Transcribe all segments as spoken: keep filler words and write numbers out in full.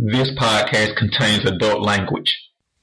This podcast contains adult language.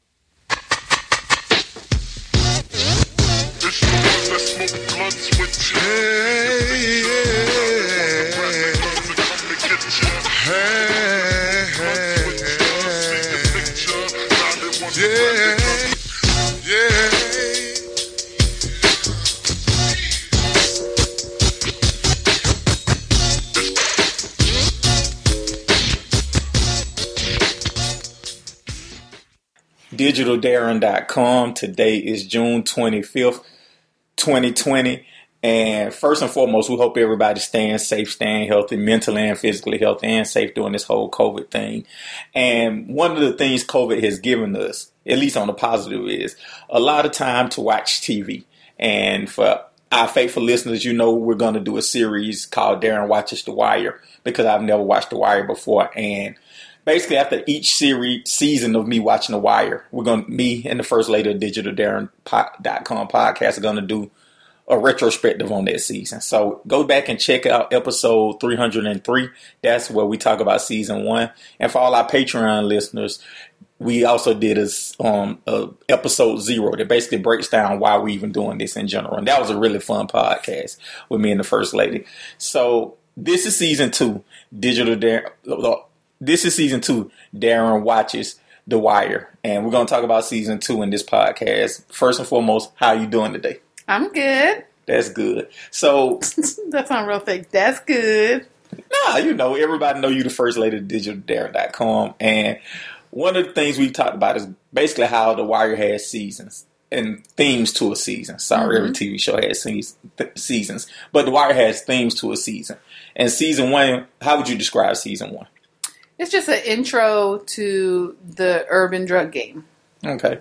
digital darren dot com. Today is June twenty-fifth, twenty twenty. And first and foremost, we hope everybody's staying safe, staying healthy, mentally and physically healthy and safe during this whole COVID thing. And one of the things COVID has given us, at least on the positive, is a lot of time to watch T V. And for our faithful listeners, you know we're going to do a series called Darren Watches The Wire, because I've never watched The Wire before. And basically, after each series season of me watching The Wire, we're going to, me and the First Lady of digital darren dot com podcast are going to do a retrospective on that season. So go back and check out episode three hundred three. That's where we talk about season one. And for all our Patreon listeners, we also did a, um, a episode zero that basically breaks down why we're even doing this in general. And that was a really fun podcast with me and the First Lady. So this is season two, digital Darren. This is season two, Darren Watches The Wire. And we're going to talk about season two in this podcast. First and foremost, how you doing today? I'm good. That's good. So that's not real fake. That's good. Nah, you know, everybody know you the First Lady of digital darren dot com. And one of the things we've talked about is basically how The Wire has seasons and themes to a season. Sorry, mm-hmm. Every T V show has seasons. But The Wire has themes to a season. And season one, how would you describe season one? It's just an intro to the urban drug game. Okay.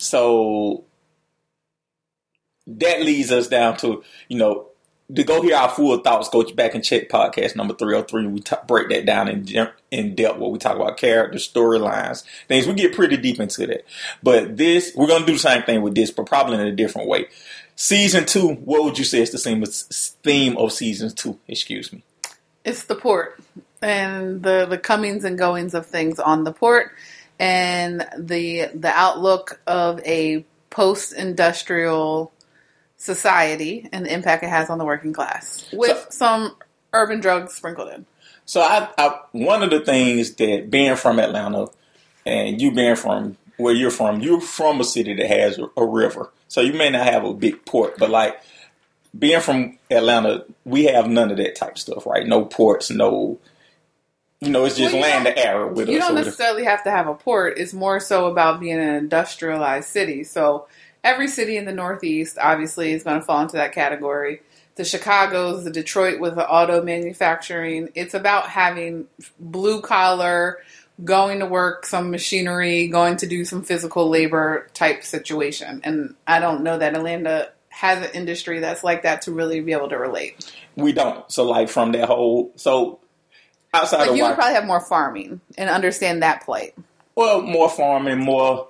So that leads us down to, you know, to go hear our full thoughts, go back and check podcast number three oh three. We t- break that down in, in depth where we talk about characters, storylines, things. We get pretty deep into that. But this, we're going to do the same thing with this, but probably in a different way. Season two, what would you say is the theme of, theme of season two? Excuse me. It's the port and the, the comings and goings of things on the port and the the outlook of a post-industrial society and the impact it has on the working class with so, some urban drugs sprinkled in. So I, I, one of the things that being from Atlanta and you being from where you're from, you're from a city that has a, a river. So you may not have a big port, but like being from Atlanta, we have none of that type of stuff, right? No ports, no, you know, it's just well, land the air with us. You don't necessarily have to have a port. It's more so about being an industrialized city. So every city in the Northeast, obviously, is going to fall into that category. The Chicago's, the Detroit with the auto manufacturing. It's about having blue collar, going to work, some machinery, going to do some physical labor type situation. And I don't know that Atlanta has an industry that's like that to really be able to relate. We don't. So like from that whole, so outside like of you would would probably have more farming and understand that plight. Well, more farming, more,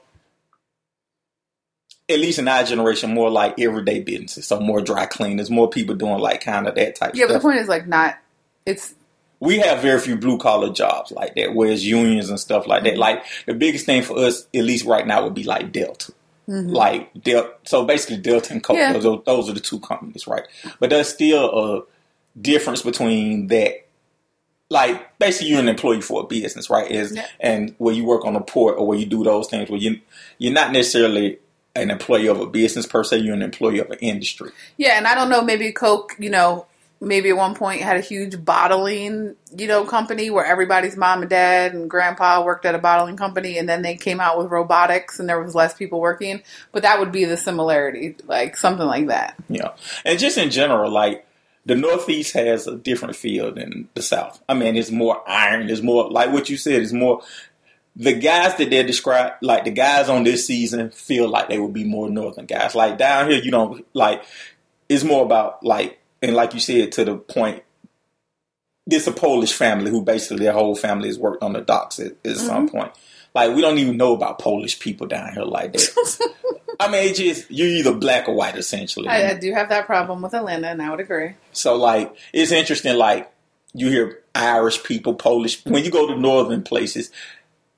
at least in our generation, more like everyday businesses. So more dry cleaners, more people doing like kind of that type yeah, of stuff. Yeah, but the point is like not, it's. We have very few blue collar jobs like that, whereas unions and stuff like that. Like the biggest thing for us, at least right now, would be like Delta. Mm-hmm. Like Delta. So basically Delta and Coke, yeah. those, those are the two companies, right? But there's still a difference between that. Like, basically, you're an employee for a business, right? Is yeah. And where you work on a port or where you do those things, where you, you're not necessarily an employee of a business per se, you're an employee of an industry. Yeah, and I don't know, maybe Coke, you know, maybe at one point had a huge bottling, you know, company where everybody's mom and dad and grandpa worked at a bottling company, and then they came out with robotics and there was less people working. But that would be the similarity, like something like that. Yeah. And just in general, like, the Northeast has a different feel than the South. I mean, it's more iron. It's more, like what you said, it's more, the guys that they describe, like the guys on this season feel like they would be more Northern guys. Like down here, you don't, like, it's more about, like, and like you said, to the point, it's a Polish family who basically their whole family has worked on the docks at, at mm-hmm. some point. Like, we don't even know about Polish people down here like that. I mean, it's just, you're either black or white, essentially. I, I do have that problem with Atlanta, and I would agree. So, like, it's interesting, like, you hear Irish people, Polish, when you go to northern places,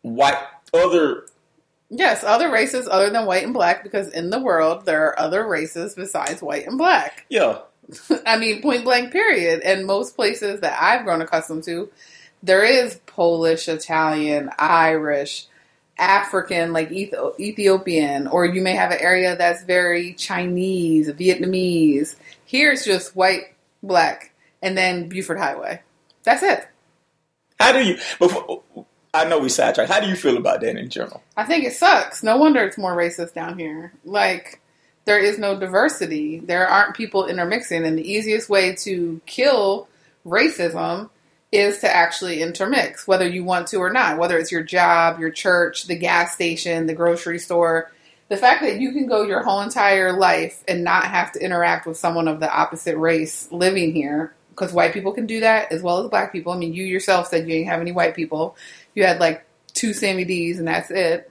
white other. Yes, other races other than white and black, because in the world there are other races besides white and black. Yeah. I mean, point blank, period. And most places that I've grown accustomed to, there is Polish, Italian, Irish, African, like Eth- Ethiopian, or you may have an area that's very Chinese, Vietnamese. Here it's just white, black, and then Buford Highway. That's it. How do you, before, I know we sidetracked, how do you feel about that in general? I think it sucks. No wonder it's more racist down here. Like, there is no diversity. There aren't people intermixing. And the easiest way to kill racism is to actually intermix, whether you want to or not. Whether it's your job, your church, the gas station, the grocery store. The fact that you can go your whole entire life and not have to interact with someone of the opposite race living here, because white people can do that as well as black people. I mean, you yourself said you didn't have any white people. You had like two Sammy D's and that's it.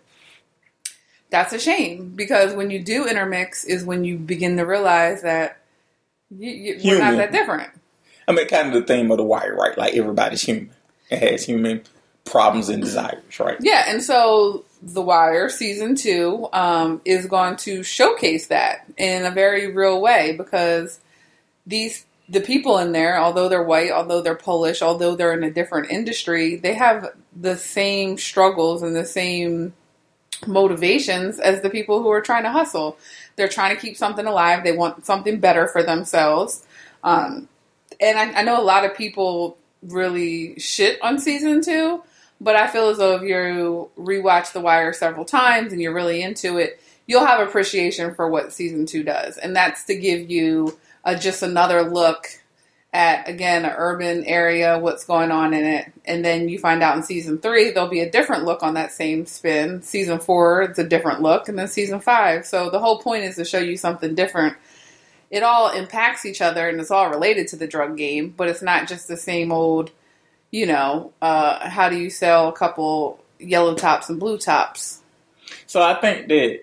That's a shame, because when you do intermix is when you begin to realize that you, you, we're not that different. I mean, kind of the theme of The Wire, right? Like, everybody's human. It has human problems and desires, right? Yeah, and so The Wire season two um, is going to showcase that in a very real way, because these the people in there, although they're white, although they're Polish, although they're in a different industry, they have the same struggles and the same motivations as the people who are trying to hustle. They're trying to keep something alive. They want something better for themselves. Um, and I, I know a lot of people really shit on season two, but I feel as though if you rewatch The Wire several times and you're really into it, you'll have appreciation for what season two does. And that's to give you a, just another look at, again, an urban area, what's going on in it. And then you find out in season three, there'll be a different look on that same spin. Season four, it's a different look. And then season five. So the whole point is to show you something different. It all impacts each other and it's all related to the drug game, but it's not just the same old, you know, uh, how do you sell a couple yellow tops and blue tops? So I think that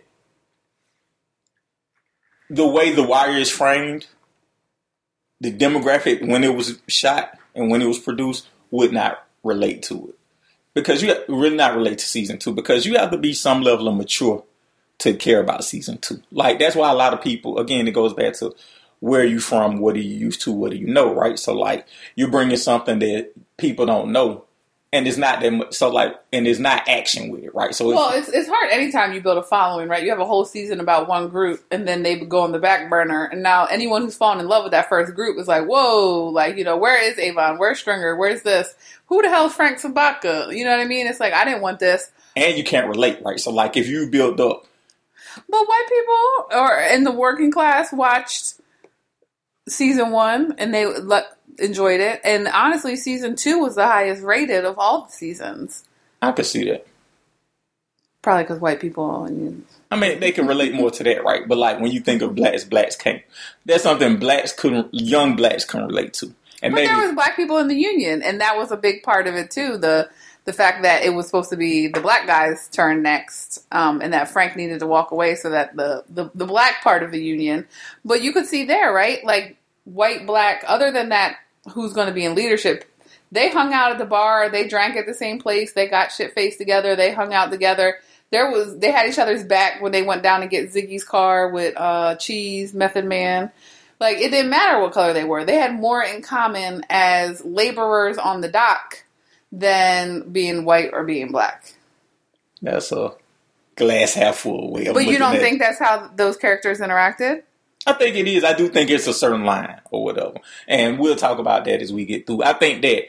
the way The Wire is framed, the demographic when it was shot and when it was produced would not relate to it. Because you really not relate to season two, because you have to be some level of mature to care about season two. Like, that's why a lot of people, again, it goes back to where are you from, what are you used to, what do you know, right? So, like, you're bringing something that people don't know, and it's not that much, so, like, and there's not action with it, right? So, well, it's, it's hard anytime you build a following, right? You have a whole season about one group, and then they go on the back burner, and now anyone who's fallen in love with that first group is like, whoa, like, you know, where is Avon? Where's Stringer? Where's this? Who the hell is Frank Sabaka? You know what I mean? It's like, I didn't want this. And you can't relate, right? So, like, if you build up. But white people or in the working class watched season one and they le- enjoyed it. And honestly, season two was the highest rated of all the seasons. I could see that. Probably because white people. And I mean, they can relate more to that, right? But like when you think of blacks, blacks can't. That's something blacks couldn't, young blacks couldn't relate to. And but maybe, there was black people in the union, and that was a big part of it too. The the fact that it was supposed to be the black guy's turn next, um, and that Frank needed to walk away so that the, the, the black part of the union. But you could see there, right? Like white, black, other than that, who's going to be in leadership, they hung out at the bar, they drank at the same place, they got shit-faced together, they hung out together. There was, they had each other's back when they went down to get Ziggy's car with uh, Cheese, Method Man. Like, it didn't matter what color they were. They had more in common as laborers on the dock than being white or being black. That's a glass half full way of But you don't at think it. That's how those characters interacted? I think it is. I do think it's a certain line or whatever. And we'll talk about that as we get through. I think that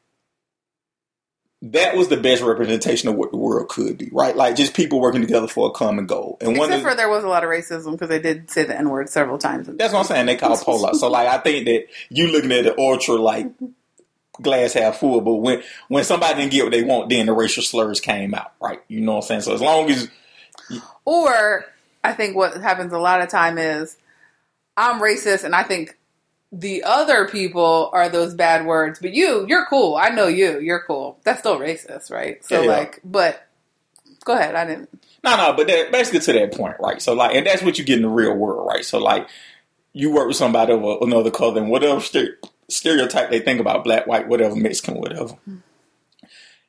that was the best representation of what the world could be, right? Like, just people working together for a common goal. And Except one for there was a lot of racism because they did say the N-word several times. That's what I'm saying. They call Polar. So, like, I think that you looking at the ultra, like, glass half full, but when when somebody didn't get what they want, then the racial slurs came out, right? You know what I'm saying? So as long as... Or, I think what happens a lot of time is, I'm racist and I think the other people are those bad words, but you, you're cool. I know you, you're cool. That's still racist, right? So, yeah, yeah. like, but, go ahead, I didn't... No, no, but that, basically to that point, right? So, like, and that's what you get in the real world, right? So, like, you work with somebody of another color and whatever st- stereotype they think about black, white, whatever, Mexican, whatever.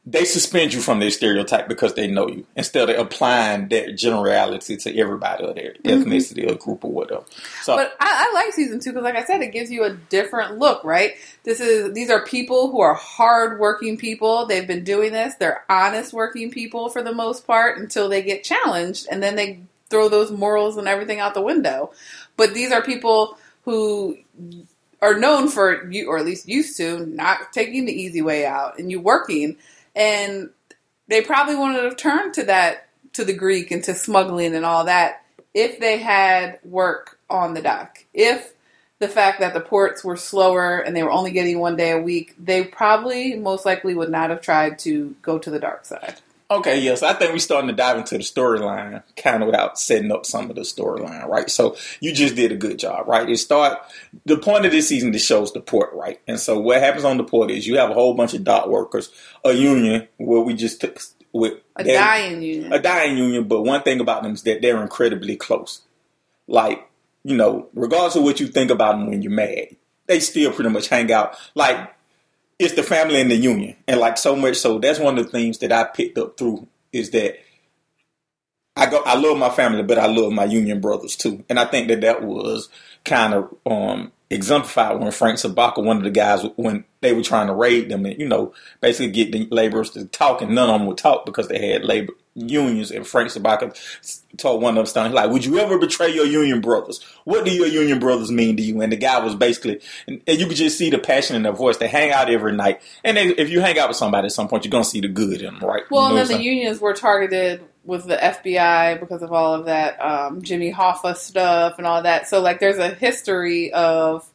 they suspend you from their stereotype because they know you instead of applying that generality to everybody or their mm-hmm. ethnicity or group or whatever. So, but I, I like season two because, like I said, it gives you a different look, right? This is these are people who are hardworking people. They've been doing this. They're honest working people for the most part until they get challenged, and then they throw those morals and everything out the window. But these are people who are known for, you, or at least used to, not taking the easy way out and you working. And they probably wouldn't have turned to that, to the Greek and to smuggling and all that if they had work on the dock. If the fact that the ports were slower and they were only getting one day a week, they probably most likely would not have tried to go to the dark side. Okay, yes. I think we're starting to dive into the storyline kind of without setting up some of the storyline, right? So you just did a good job, right? It start the point of this season that shows the port, right? And so what happens on the port is you have a whole bunch of dock workers, a union where we just took with a dying union, a dying union. But one thing about them is that they're incredibly close. Like, you know, regardless of what you think about them when you're mad, they still pretty much hang out. Like, it's the family and the union. And like so much so, that's one of the things that I picked up through is that I go, I love my family, but I love my union brothers too. And I think that that was kind of um, exemplified when Frank Sabaka, one of the guys, when they were trying to raid them and, you know, basically get the laborers to talk, and none of them would talk because they had labor unions. And Frank Sabaka told one of them, like, would you ever betray your union brothers? What do your union brothers mean to you? And the guy was basically, and, and you could just see the passion in their voice. They hang out every night. And they, if you hang out with somebody at some point, you're going to see the good in them, right? Well, you know and then the unions were targeted with the F B I because of all of that um, Jimmy Hoffa stuff and all that. So, like, there's a history of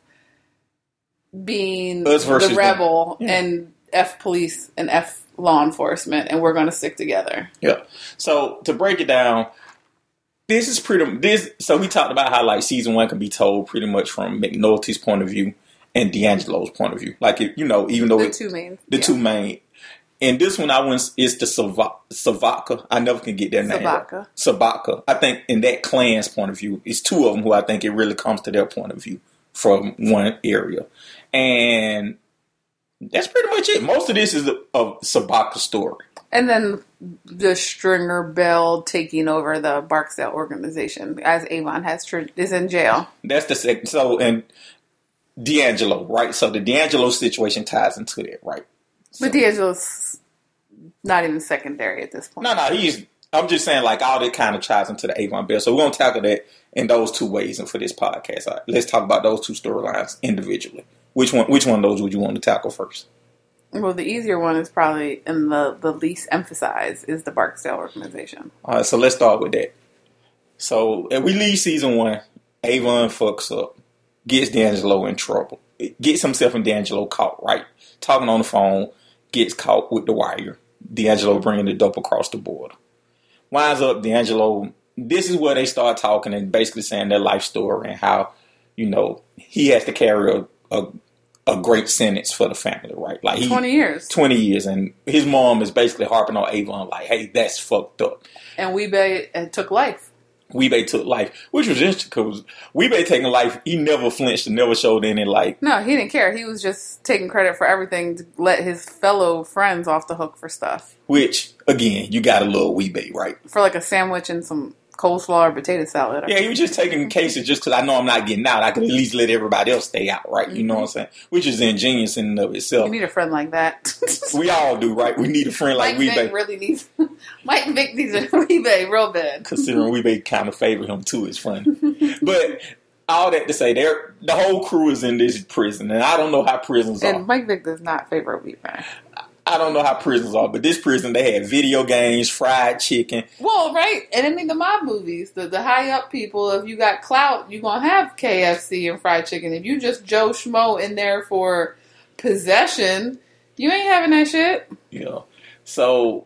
being the rebel yeah. and F police and F law enforcement, and we're going to stick together. Yeah. So to break it down, this is pretty. This so we talked about how like season one can be told pretty much from McNulty's point of view and D'Angelo's point of view. Like it, you know, even though the it, two main, the yeah. two main. And this one I went is the Savaka. I never can get their name. Sabaka. Sabaka. I think in that clan's point of view, it's two of them who I think it really comes to their point of view from one area. And that's pretty much it. Most of this is a, a Sabaka story. And then the Stringer Bell taking over the Barksdale organization as Avon has tr- is in jail. That's the second. So, and D'Angelo, right? So the D'Angelo situation ties into that, right? So, but D'Angelo's not even secondary at this point. No, no, he's. I'm just saying, like, all that kind of ties into the Avon Bell. So we're going to tackle that in those two ways and for this podcast. All right, let's talk about those two storylines individually. Which one Which one of those would you want to tackle first? Well, the easier one is probably, and the, the least emphasized, is the Barksdale organization. All right, so let's start with that. So if we leave season one, Avon fucks up, gets D'Angelo in trouble, gets himself and D'Angelo caught, right? Talking on the phone, gets caught with the wire. D'Angelo bringing the dope across the border. Winds up, D'Angelo, this is where they start talking and basically saying their life story and how, you know, he has to carry a, a, a great sentence for the family, right? Like he, twenty years. twenty years. And his mom is basically harping on Avon like, hey, that's fucked up. And Wee-Bey took life. Wee-Bey took life, which was interesting because Wee-Bey taking life, he never flinched and never showed any like. No, he didn't care. He was just taking credit for everything to let his fellow friends off the hook for stuff. Which, again, you gotta love Wee-Bey, right? For like a sandwich and some coleslaw or potato salad. Yeah, he was just taking cases just because I know I'm not getting out. I could at least let everybody else stay out, right? Mm-hmm. You know what I'm saying? Which is ingenious in and of itself. You need a friend like that. We all do, right? We need a friend like Mike Wee-Bey. Vick really needs Mike Vick needs a Wee-Bey real bad. Considering Wee-Bey kind of favor him too, it's funny. But all that to say, they're, the whole crew is in this prison, and I don't know how prisons and are. And Mike Vick does not favor Wee-Bey. I don't know how prisons are, but this prison, they had video games, fried chicken. Well, right. And I mean, the mob movies, the, the high up people, if you got clout, you're going to have K F C and fried chicken. If you just Joe Schmo in there for possession, you ain't having that shit. Yeah. So,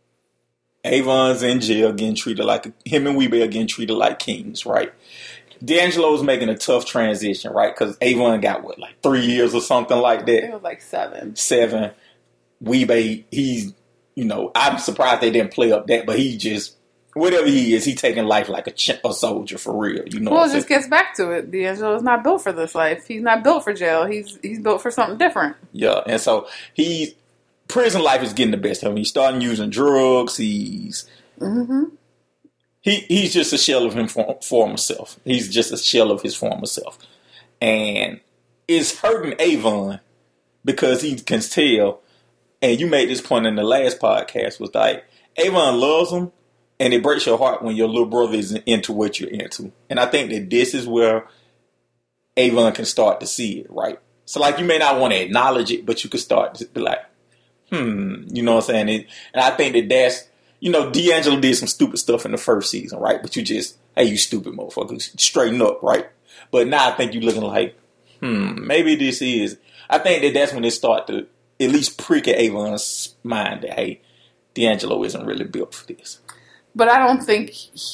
Avon's in jail getting treated like, him and Wee-Bey are getting treated like kings, right? D'Angelo's making a tough transition, right? Because Avon got, what, like three years or something like that? It was like seven. Seven. Wee-Bey, he's, you know, I'm surprised they didn't play up that, but he just, whatever he is, he taking life like a, ch- a soldier for real. You know. Well, it just gets back to it. D'Angelo's not built for this life. He's not built for jail. He's he's built for something different. Yeah, and so he, prison life is getting the best of him. He's starting using drugs. He's Mm-hmm. he he's just a shell of him for, former self. He's just a shell of his former self, and it's hurting Avon because he can tell. And you made this point in the last podcast was like Avon loves him, and it breaks your heart when your little brother isn't into what you're into. And I think that this is where Avon can start to see it, right? So like you may not want to acknowledge it, but you can start to be like, hmm, you know what I'm saying? It, and I think that that's. You know, D'Angelo did some stupid stuff in the first season, right? But you just, hey, you stupid motherfucker, straighten up, right? But now I think you're looking like, hmm, maybe this is. I think that that's when they start to at least prick at Avon's mind that, hey, D'Angelo isn't really built for this. But I don't think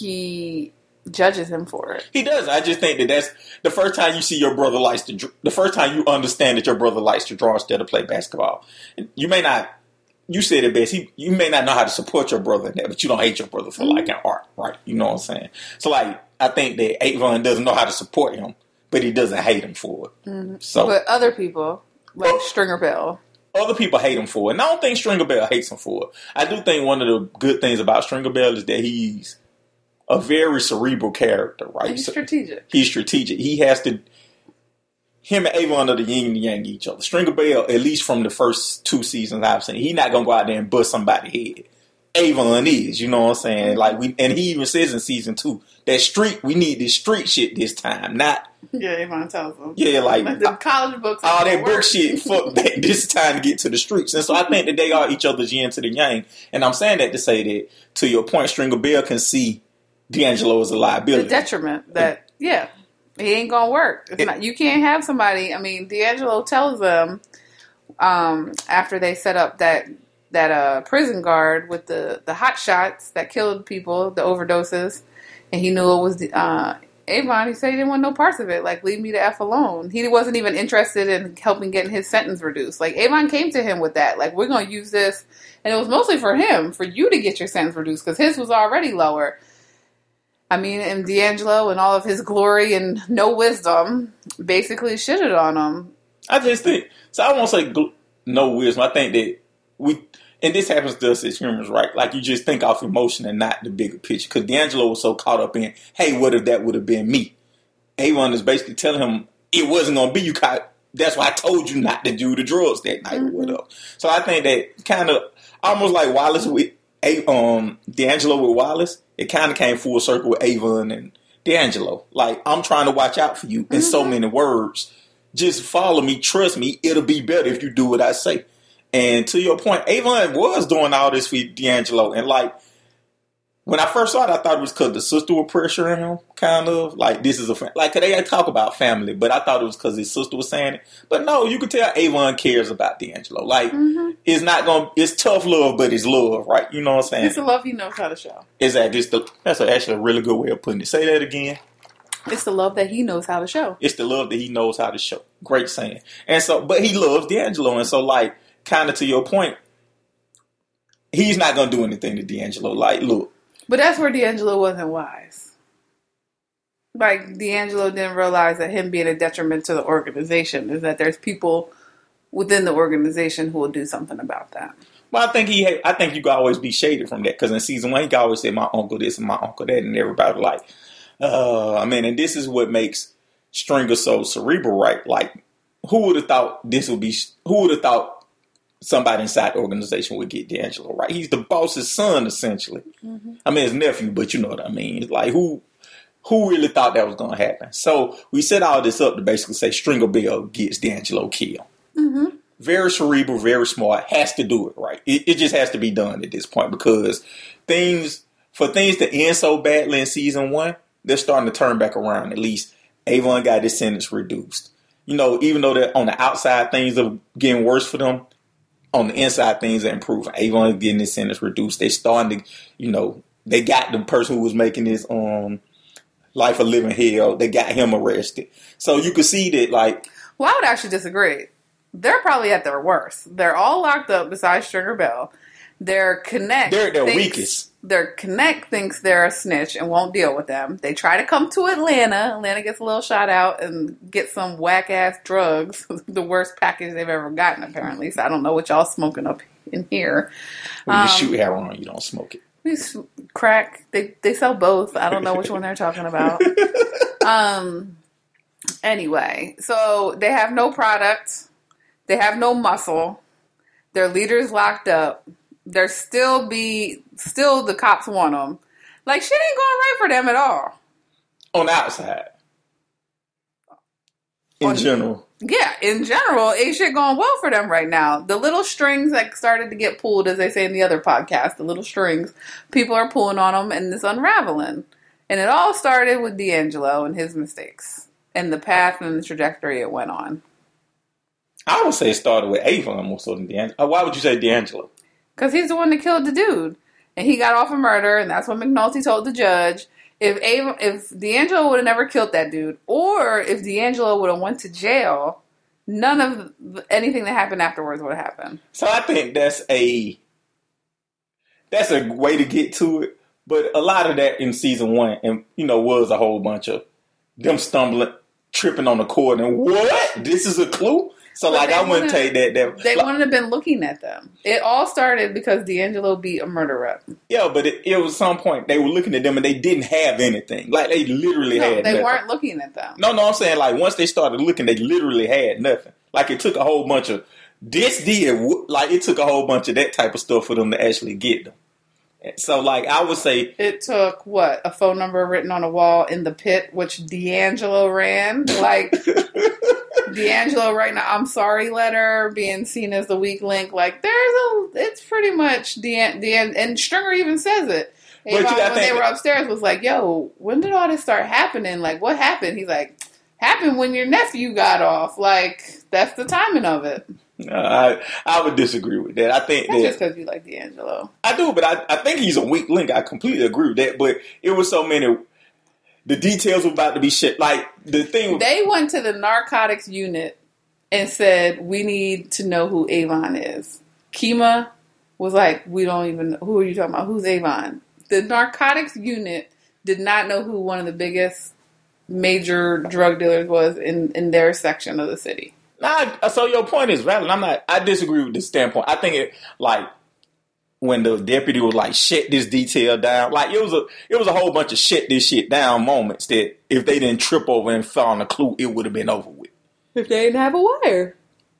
he judges him for it. He does. I just think that that's the first time you see your brother likes to, the first time you understand that your brother likes to draw instead of play basketball. You may not. You said it best. He, you may not know how to support your brother in that, but you don't hate your brother for Mm-hmm. liking art, right? You know what I'm saying? So, like, I think that Avon doesn't know how to support him, but he doesn't hate him for it. Mm-hmm. So, But other people, like Oh. Stringer Bell, other people hate him for it. And I don't think Stringer Bell hates him for it. I do think one of the good things about Stringer Bell is that he's a very cerebral character, right? he's So strategic. he's strategic. He has to. Him and Avon are the yin and yang each other. Stringer Bell, at least from the first two seasons I've seen, he's not gonna go out there and bust somebody's head. Avon is, you know what I'm saying? Like we, and he even says in season two that street, we need this street shit this time, not Yeah, Avon tells him. yeah, like Like the college books. all that don't book work. shit. Fuck that. This is time to get to the streets, and so I think that they are each other's yin to the yang. And I'm saying that to say that to your point, Stringer Bell can see D'Angelo as a The liability. detriment that, yeah, he ain't gonna work. It's It- not, you can't have somebody. I mean, D'Angelo tells them um, after they set up that that uh, prison guard with the the hot shots that killed people, the overdoses, and he knew it was the, uh, Avon. He said he didn't want no parts of it. Like, leave me the f alone. He wasn't even interested in helping getting his sentence reduced. Like, Avon came to him with that. Like, we're gonna use this, and it was mostly for him, for you to get your sentence reduced because his was already lower. I mean, and D'Angelo and all of his glory and no wisdom basically shitted on him. I just think so. I won't say gl- no wisdom. I think that we, and this happens to us as humans, right? Like you just think off emotion and not the bigger picture. Because D'Angelo was so caught up in, hey, what if that would have been me? Avon is basically telling him it wasn't gonna be you. Caught. That's why I told you not to do the drugs that night Mm-hmm. or whatever. So I think that kind of almost like Wallace with A- um D'Angelo with Wallace. It kind of came full circle with Avon and D'Angelo. Like, I'm trying to watch out for you in so many words. Just follow me, trust me, it'll be better if you do what I say. And to your point, Avon was doing all this for D'Angelo. And like, when I first saw it, I thought it was because the sister was pressuring him, kind of. Like, this is a, fa- like, they talk about family, but I thought it was because his sister was saying it. But no, you could tell Avon cares about D'Angelo. Like, Mm-hmm. it's not going to, it's tough love, but it's love, right? You know what I'm saying? It's the love he knows how to show. Is that just the, that's a, actually a really good way of putting it. Say that again. It's the love that he knows how to show. It's the love that he knows how to show. Great saying. And so, but he loves D'Angelo. And so, like, kind of to your point, he's not going to do anything to D'Angelo. Like, look. But that's where D'Angelo wasn't wise. Like, D'Angelo didn't realize that him being a detriment to the organization is that there's people within the organization who will do something about that. Well, I think he, had, I think you can always be shaded from that. Because in season one, he could always say, my uncle this and my uncle that. And everybody like, uh, I mean, and this is what makes Stringer so cerebral, right? Like, who would have thought this would be, who would have thought somebody inside the organization would get D'Angelo, right? He's the boss's son, essentially. Mm-hmm. I mean, his nephew, but you know what I mean. It's like, who who really thought that was going to happen? So we set all this up to basically say Stringer Bell gets D'Angelo killed. Mm-hmm. Very cerebral, very smart, has to do it, right? It, it just has to be done at this point because things, for things to end so badly in season one, they're starting to turn back around. At least Avon got his sentence reduced. You know, even though that on the outside things are getting worse for them, on the inside things are improving. Avon is getting his sentence reduced. They starting to, you know, they got the person who was making his um life a living hell. They got him arrested. So you could see that, like, Well, I would actually disagree. They're probably at their worst. They're all locked up besides Stringer Bell. Their Connect they're at their thinks, weakest. Their Connect thinks they're a snitch and won't deal with them. They try to come to Atlanta. Atlanta gets a little shot out and get some whack ass drugs. The worst package they've ever gotten, apparently. So I don't know what y'all smoking up in here. When you Um, shoot heroin, you don't smoke it. These crack. They they sell both. I don't know which one they're talking about. um. Anyway, so they have no product. They have no muscle. Their leader's locked up. They're still be still the cops want them. Like shit ain't going right for them at all. On the outside, in On- general. Yeah, in general, ain't shit going well for them right now. The little strings that started to get pulled, as they say in the other podcast, the little strings, people are pulling on them and it's unraveling. And it all started with D'Angelo and his mistakes and the path and the trajectory it went on. I would say it started with Avon more so than D'Angelo. Why would you say D'Angelo? Because he's the one that killed the dude. And he got off of murder, and that's what McNulty told the judge. If Avon, if D'Angelo would have never killed that dude, or if D'Angelo would have went to jail, none of anything that happened afterwards would have happened. So I think that's a that's a way to get to it. But a lot of that in season one, and you know, was a whole bunch of them stumbling, tripping on the cord, and what? This is a clue. So But like I wouldn't wouldn't- take that. that They like, wouldn't have been looking at them. It all started because D'Angelo beat a murder rep. yeah, but it, it was some point they were looking at them and they didn't have anything. Like they literally No, had. they nothing. weren't looking at them. No, no, I'm saying like once they started looking, they literally had nothing. Like it took a whole bunch of this did like it took a whole bunch of that type of stuff for them to actually get them. So like I would say It took, what, a phone number written on a wall in the pit, which D'Angelo ran? Like, D'Angelo writing an I'm sorry letter, being seen as the weak link. Like, there's a, it's pretty much, D'An, D'An, and Stringer even says it. But you Avon, gotta when they think- were upstairs, was like, yo, when did all this start happening? Like, what happened? He's like, happened when your nephew got off. Like, that's the timing of it. uh, I I would disagree with that. I think That's that just because you like D'Angelo. I do, but I, I think he's a weak link. I completely agree with that. But it was so many. The details were about to be shit. Like the thing. They went to the narcotics unit and said, we need to know who Avon is. Kima was like, we don't even know. Who are you talking about? Who's Avon? The narcotics unit did not know who one of the biggest major drug dealers was in, in their section of the city. Nah, so your point is valid. I'm not. I disagree with this standpoint. I think it like when the deputy was like, "Shut this detail down." Like it was a it was a whole bunch of shut this shit down moments that if they didn't trip over and found a clue, it would have been over with. If they didn't have a wire.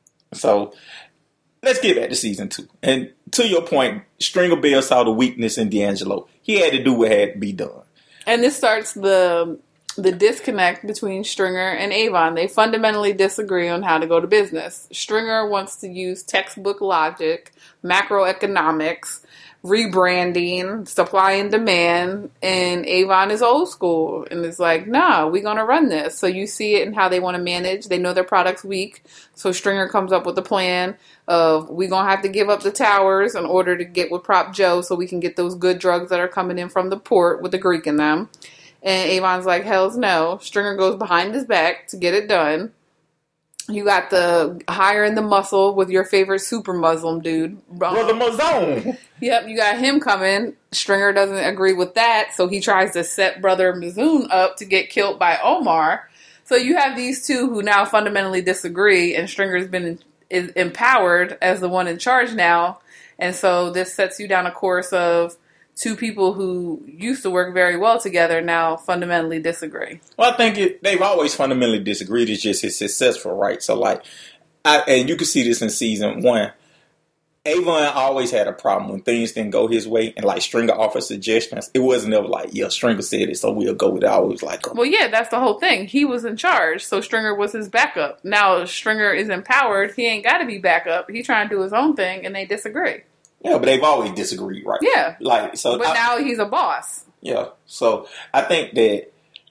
So let's get back to season two. And to your point, Stringer Bell saw the weakness in D'Angelo. He had to do what had to be done. And this starts the the disconnect between Stringer and Avon. They fundamentally disagree on how to go to business. Stringer wants to use textbook logic, macroeconomics, rebranding, supply and demand, and Avon is old school and it's like, nah, we're gonna run this. So you see it in how they want to manage. They know their product's weak, so Stringer comes up with a plan of we're gonna have to give up the towers in order to get with Prop Joe so we can get those good drugs that are coming in from the port with the Greek in them. And Avon's like, hell's no. Stringer goes behind his back to get it done. You got the hiring the muscle with your favorite super Muslim dude. Brother Mazone. Yep, you got him coming. Stringer doesn't agree with that, so he tries to set Brother Mazoon up to get killed by Omar. So you have these two who now fundamentally disagree, and Stringer's been is empowered as the one in charge now. And so this sets you down a course of two people who used to work very well together now fundamentally disagree. Well, I think it, they've always fundamentally disagreed. It's just it's successful, right? So, like, I, and you can see this in season one. Avon always had a problem when things didn't go his way, and like Stringer offered suggestions. It wasn't ever like, yeah, Stringer said it, so we'll go with it. I always like, oh. Well, yeah, that's the whole thing. He was in charge, so Stringer was his backup. Now Stringer is empowered. He ain't got to be backup. He trying to do his own thing, and they disagree. Yeah, but they've always disagreed, right? Yeah. Like, so. But I, now he's a boss. Yeah. So I think that.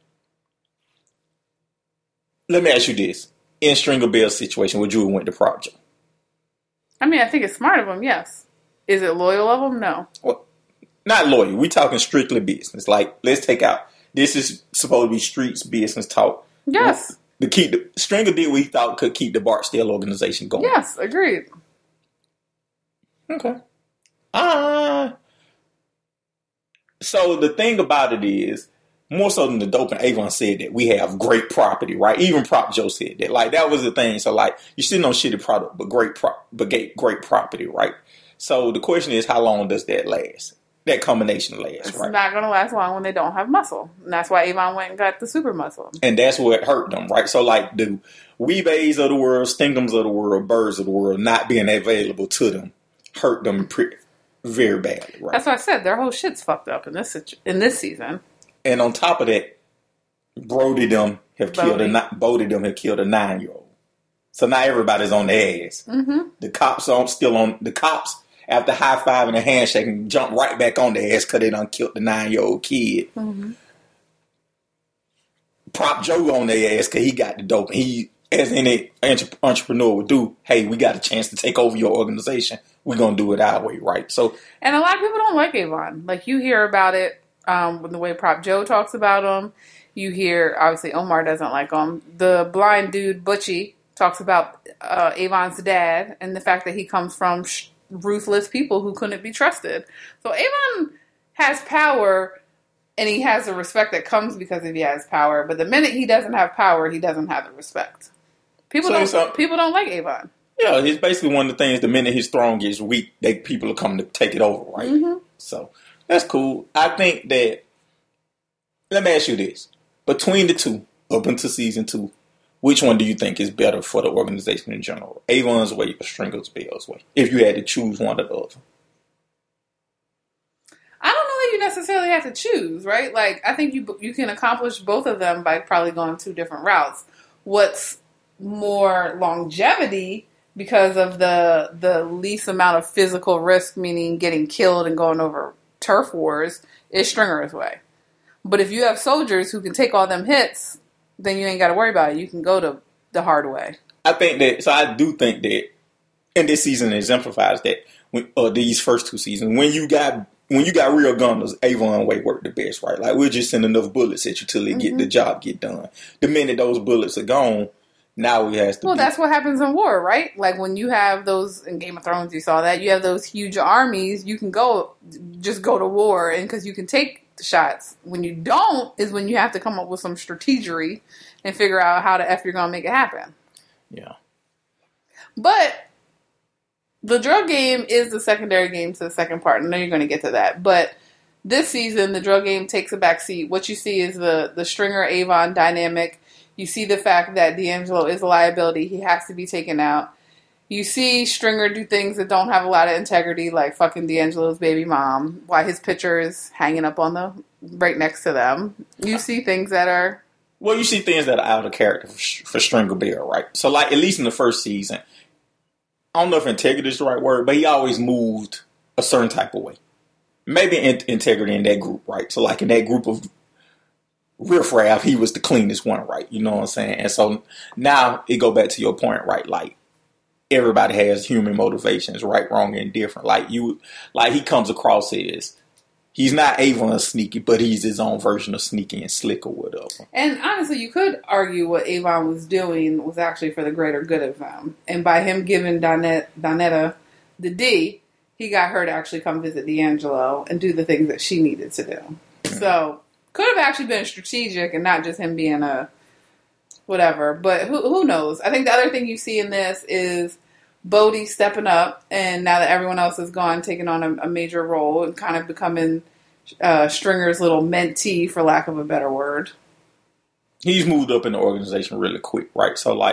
Let me ask you this: in Stringer Bell's situation, would you have went to Prop Joe? I mean, I think it's smart of him, yes. Is it loyal of him? No. Well, not loyal. We talking strictly business. Like, let's take out. This is supposed to be streets business talk. Yes. The keep the Stringer did what he thought could keep the Barksdale organization going. Yes, agreed. Okay. Uh, so the thing about it is, more so than the dope and Avon said that we have great property, right? Even Prop Joe said that. Like, that was the thing. So, like, you're sitting on shitty product, but great pro- but great, great property, right? So the question is, how long does that last? That combination lasts, It's right? not going to last long when they don't have muscle. And that's why Avon went and got the super muscle. And that's what hurt them, right? So like the Weebays of the world, Stingums of the world, Birds of the world not being available to them hurt them pretty, very badly, right? That's what I said. Their whole shit's fucked up in this situ- in this season. And on top of that, Brody them have Bodie. killed a ni- Bodie them have killed a nine year old. So now everybody's on their ass. Mm-hmm. The cops are still on the cops. After high five and a handshake and jump right back on their ass because they done killed the nine year old kid. Mm-hmm. Prop Joe on their ass because he got the dope. And he, as any entre- entrepreneur would do, hey, we got a chance to take over your organization. We're going to do it our way, right? So, and a lot of people don't like Avon. Like, you hear about it um, with the way Prop Joe talks about him. You hear, obviously, Omar doesn't like him. The blind dude, Butchie, talks about uh, Avon's dad and the fact that he comes from sh- ruthless people who couldn't be trusted. So Avon has power, and he has the respect that comes because he has power. But the minute he doesn't have power, he doesn't have the respect. People So don't. so- people don't like Avon. yeah, it's basically one of the things, the minute his throne gets weak, they people are coming to take it over, right? Mm-hmm. So, that's cool. I think that, let me ask you this. Between the two, up until season two, which one do you think is better for the organization in general? Avon's way or Stringer's Bell's way? If you had to choose one or the other. I don't know that you necessarily have to choose, right? Like, I think you you can accomplish both of them by probably going two different routes. What's more longevity because of the the least amount of physical risk, meaning getting killed and going over turf wars, is Stringer's way. But if you have soldiers who can take all them hits, then you ain't got to worry about it. You can go to the hard way. I think that, so I do think that, and this season exemplifies that, when, or these first two seasons, when you got when you got real gunners, Avon way worked the best, right? Like, we'll just send enough bullets at you till they Mm-hmm. get the job get done. The minute those bullets are gone, now we has to Well, be, that's what happens in war, right? Like, when you have those, in Game of Thrones, you saw that, you have those huge armies, you can go, just go to war, and because you can take the shots. When you don't, is when you have to come up with some strategery and figure out how the F you're going to make it happen. yeah. But the drug game is the secondary game to the second part. I know you're going to get to that. But this season, the drug game takes a back seat. What you see is the, the Stringer-Avon dynamic. You see the fact that D'Angelo is a liability. He has to be taken out. You see Stringer do things that don't have a lot of integrity, like fucking D'Angelo's baby mom, while his picture is hanging up on the right next to them. You see things that are... Well, you see things that are out of character for, for Stringer Bell, right? So, like, at least in the first season, I don't know if integrity is the right word, but he always moved a certain type of way. Maybe in- integrity in that group, right? So, like, in that group of riffraff, he was the cleanest one, right? You know what I'm saying? And so now it go back to your point, right? Like, everybody has human motivations, right, wrong, and different. Like, you, like he comes across as, he's not Avon sneaky, but he's his own version of sneaky and slick or whatever. And honestly, you could argue what Avon was doing was actually for the greater good of them. And by him giving Donette, Donetta the D, he got her to actually come visit D'Angelo and do the things that she needed to do. Mm-hmm. So, could have actually been strategic and not just him being a whatever. But who who knows? I think the other thing you see in this is Bodie stepping up, and now that everyone else is gone, taking on a, a major role and kind of becoming uh, Stringer's little mentee, for lack of a better word. He's moved up in the organization really quick, right? So, like,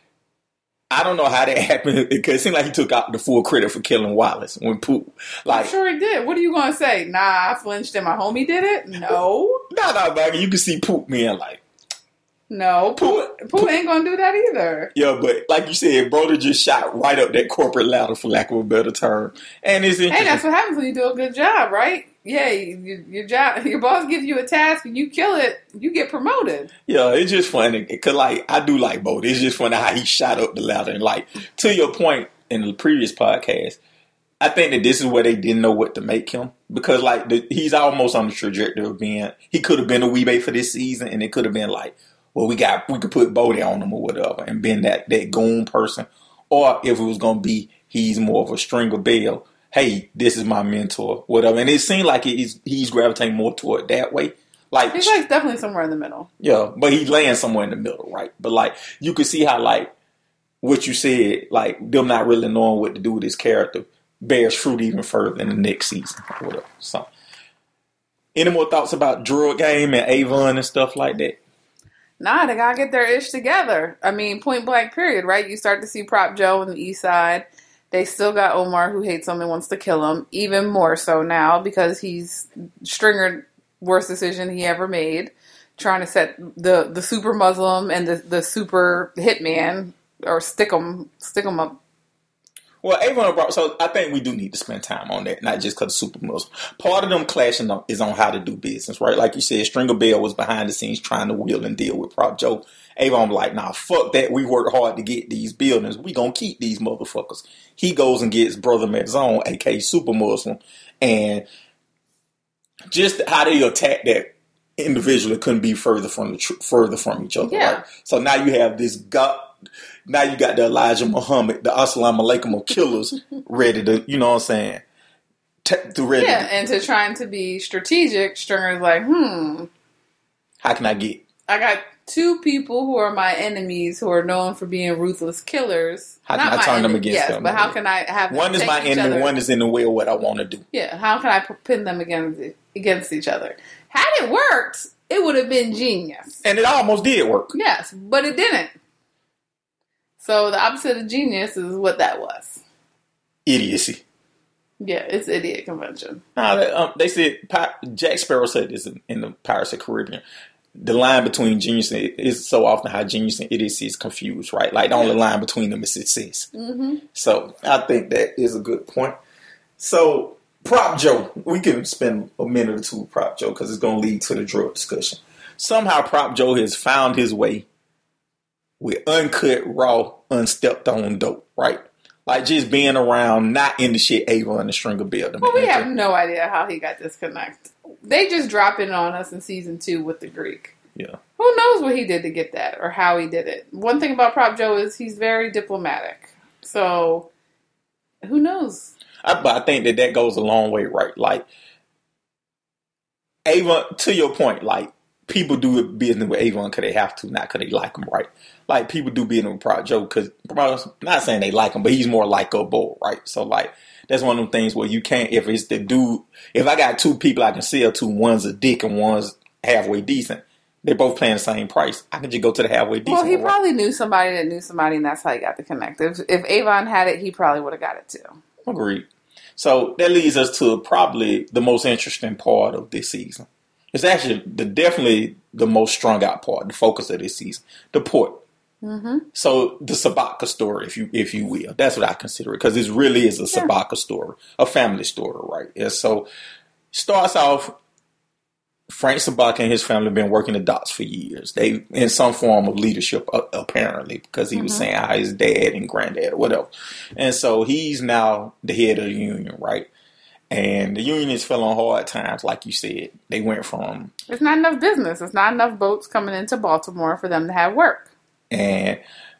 I don't know how that happened, because it seemed like he took out the full credit for killing Wallace when Poop. Like, I'm sure he did. What are you going to say? Nah, I flinched and my homie did it? No. no, no, man. You can see Poop being like, no, Poop, Poop ain't going to do that either. yeah, but like you said, Brody just shot right up that corporate ladder, for lack of a better term. And it's interesting. Hey, that's what happens when you do a good job, right? Yeah, you, your job, your boss gives you a task and you kill it, you get promoted. Yeah, it's just funny because, like, I do like Bodie. It's just funny how he shot up the ladder. And, like, to your point in the previous podcast, I think that this is where they didn't know what to make him, because, like, the, he's almost on the trajectory of being. He could have been a Weebay for this season, and it could have been like, well, we got we could put Bodie on him or whatever, and been that that goon person, or if it was gonna be he's more of a Stringer Bell. Hey, this is my mentor, whatever. And it seemed like he's he's gravitating more toward that way. Like, he's like definitely somewhere in the middle. Yeah, but he's laying somewhere in the middle, right? But, like, you could see how, like, what you said, like, them not really knowing what to do with his character bears fruit even further in the next season or whatever. So, any more thoughts about Drug Game and Avon and stuff like that? Nah, they gotta get their ish together. I mean, point blank, period, right? You start to see Prop Joe on the east side. They still got Omar, who hates him and wants to kill him, even more so now because he's Stringer worst decision he ever made, trying to set the, the super Muslim and the, the super hitman or stick them stick 'em up. Well, Avon brought, so I think we do need to spend time on that, not just because of super Muslim. Part of them clashing is on how to do business, right? Like you said, Stringer Bell was behind the scenes trying to wheel and deal with Prop Joe. Avon was like, nah, fuck that. We worked hard to get these buildings. We gonna keep these motherfuckers. He goes and gets Brother Metzone, aka Super Muslim, and just how they attack that individually couldn't be further from the tr- further from each other, Yeah. right? So now you have this God. Now you got the Elijah Muhammad, the Assalamu alaikum of killers ready to, you know what I'm saying? T- to ready Yeah, to, and to trying to be strategic, Stringer's like, hmm, how can I get? I got two people who are my enemies who are known for being ruthless killers. How can Not I my turn them enemy- against yes, them? but how can I have them One is take my each enemy, other- one is in the way of what I want to do. Yeah, how can I pin them against against each other? Had it worked, it would have been genius. And it almost did work. Yes, but it didn't. So the opposite of genius is what that was. Idiocy. Yeah, it's idiot convention. Nah, they, um, they said, Jack Sparrow said this in, in the Pirates of the Caribbean. The line between genius and is so often how genius and idiocy is confused, right? Like the only line between them is success. Mm-hmm. So I think that is a good point. So Prop Joe, we can spend a minute or two with Prop Joe because it's going to lead to the drug discussion. Somehow Prop Joe has found his way with uncut, raw, unstepped on dope, right? Like just being around, not in the shit Avon and the Stringer Bell. Well, we have no idea how he got disconnected. They just drop in on us in season two with the Greek. Yeah. Who knows what he did to get that or how he did it? One thing about Prop Joe is he's very diplomatic. So, who knows? I, but I think that that goes a long way, right? Like, Avon, to your point, like, people do business with Avon because they have to, not because they like him, right? Like, people do business with Prop Joe because, not saying they like him, but he's more likable, right? So, like, that's one of them things where you can't, if it's the dude, if I got two people I can sell to, one's a dick and one's halfway decent, they're both paying the same price. I can just go to the halfway decent. Well, he one, probably right? knew somebody that knew somebody, and that's how he got the connect. If, if Avon had it, he probably would have got it too. Agreed. So that leads us to probably the most interesting part of this season. It's actually the definitely the most strung out part, the focus of this season, the port. Mm-hmm. So the Sabaka story, if you if you will, that's what I consider it because it really is a Yeah. Sabaka story, a family story, right? And so starts off. Frank Sabaka and his family have been working the docks for years. They in some form of leadership, uh, apparently, because he mm-hmm. was saying how his dad and granddad or whatever. And so he's now the head of the union, right? And the union is fell on hard times, like you said. They went from... It's not enough business. It's not enough boats coming into Baltimore for them to have work. And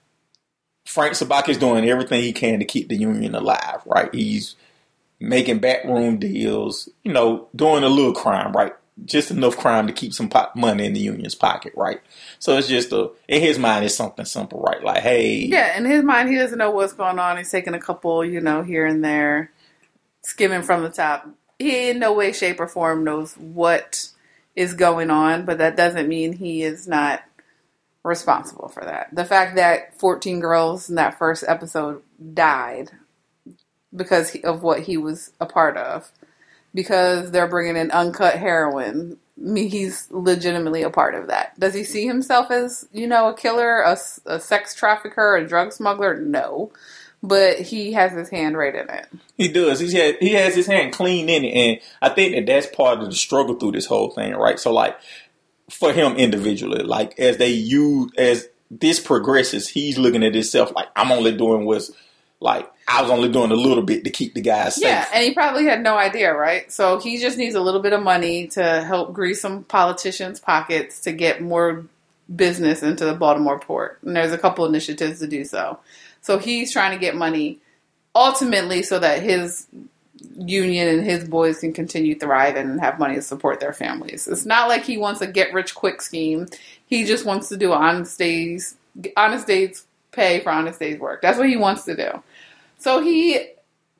Frank Sabaka is doing everything he can to keep the union alive, right? He's making backroom deals, you know, doing a little crime, right? Just enough crime to keep some po- money in the union's pocket, right? So it's just a, in his mind, it's something simple, right? Like, hey. Yeah, in his mind, he doesn't know what's going on. He's taking a couple, you know, here and there, skimming from the top. He in no way, shape, or form knows what is going on, but that doesn't mean he is not responsible for that. The fact that fourteen girls in that first episode died because of what he was a part of, because they're bringing in uncut heroin, I mean, he's legitimately a part of that. Does he see himself as, you know, a killer, a, a sex trafficker, a drug smuggler? No. But he has his hand right in it. He does. He's had, he has his hand clean in it. And I think that that's part of the struggle through this whole thing, right? So, like, for him individually, like, as they use, as this progresses, he's looking at himself like, I'm only doing what's, like, I was only doing a little bit to keep the guys safe. Yeah, and he probably had no idea, right? So he just needs a little bit of money to help grease some politicians' pockets to get more business into the Baltimore port. And there's a couple initiatives to do so. So he's trying to get money ultimately so that his union and his boys can continue thriving and have money to support their families. It's not like he wants a get-rich-quick scheme. He just wants to do honest days, honest days pay for honest days work. That's what he wants to do. So he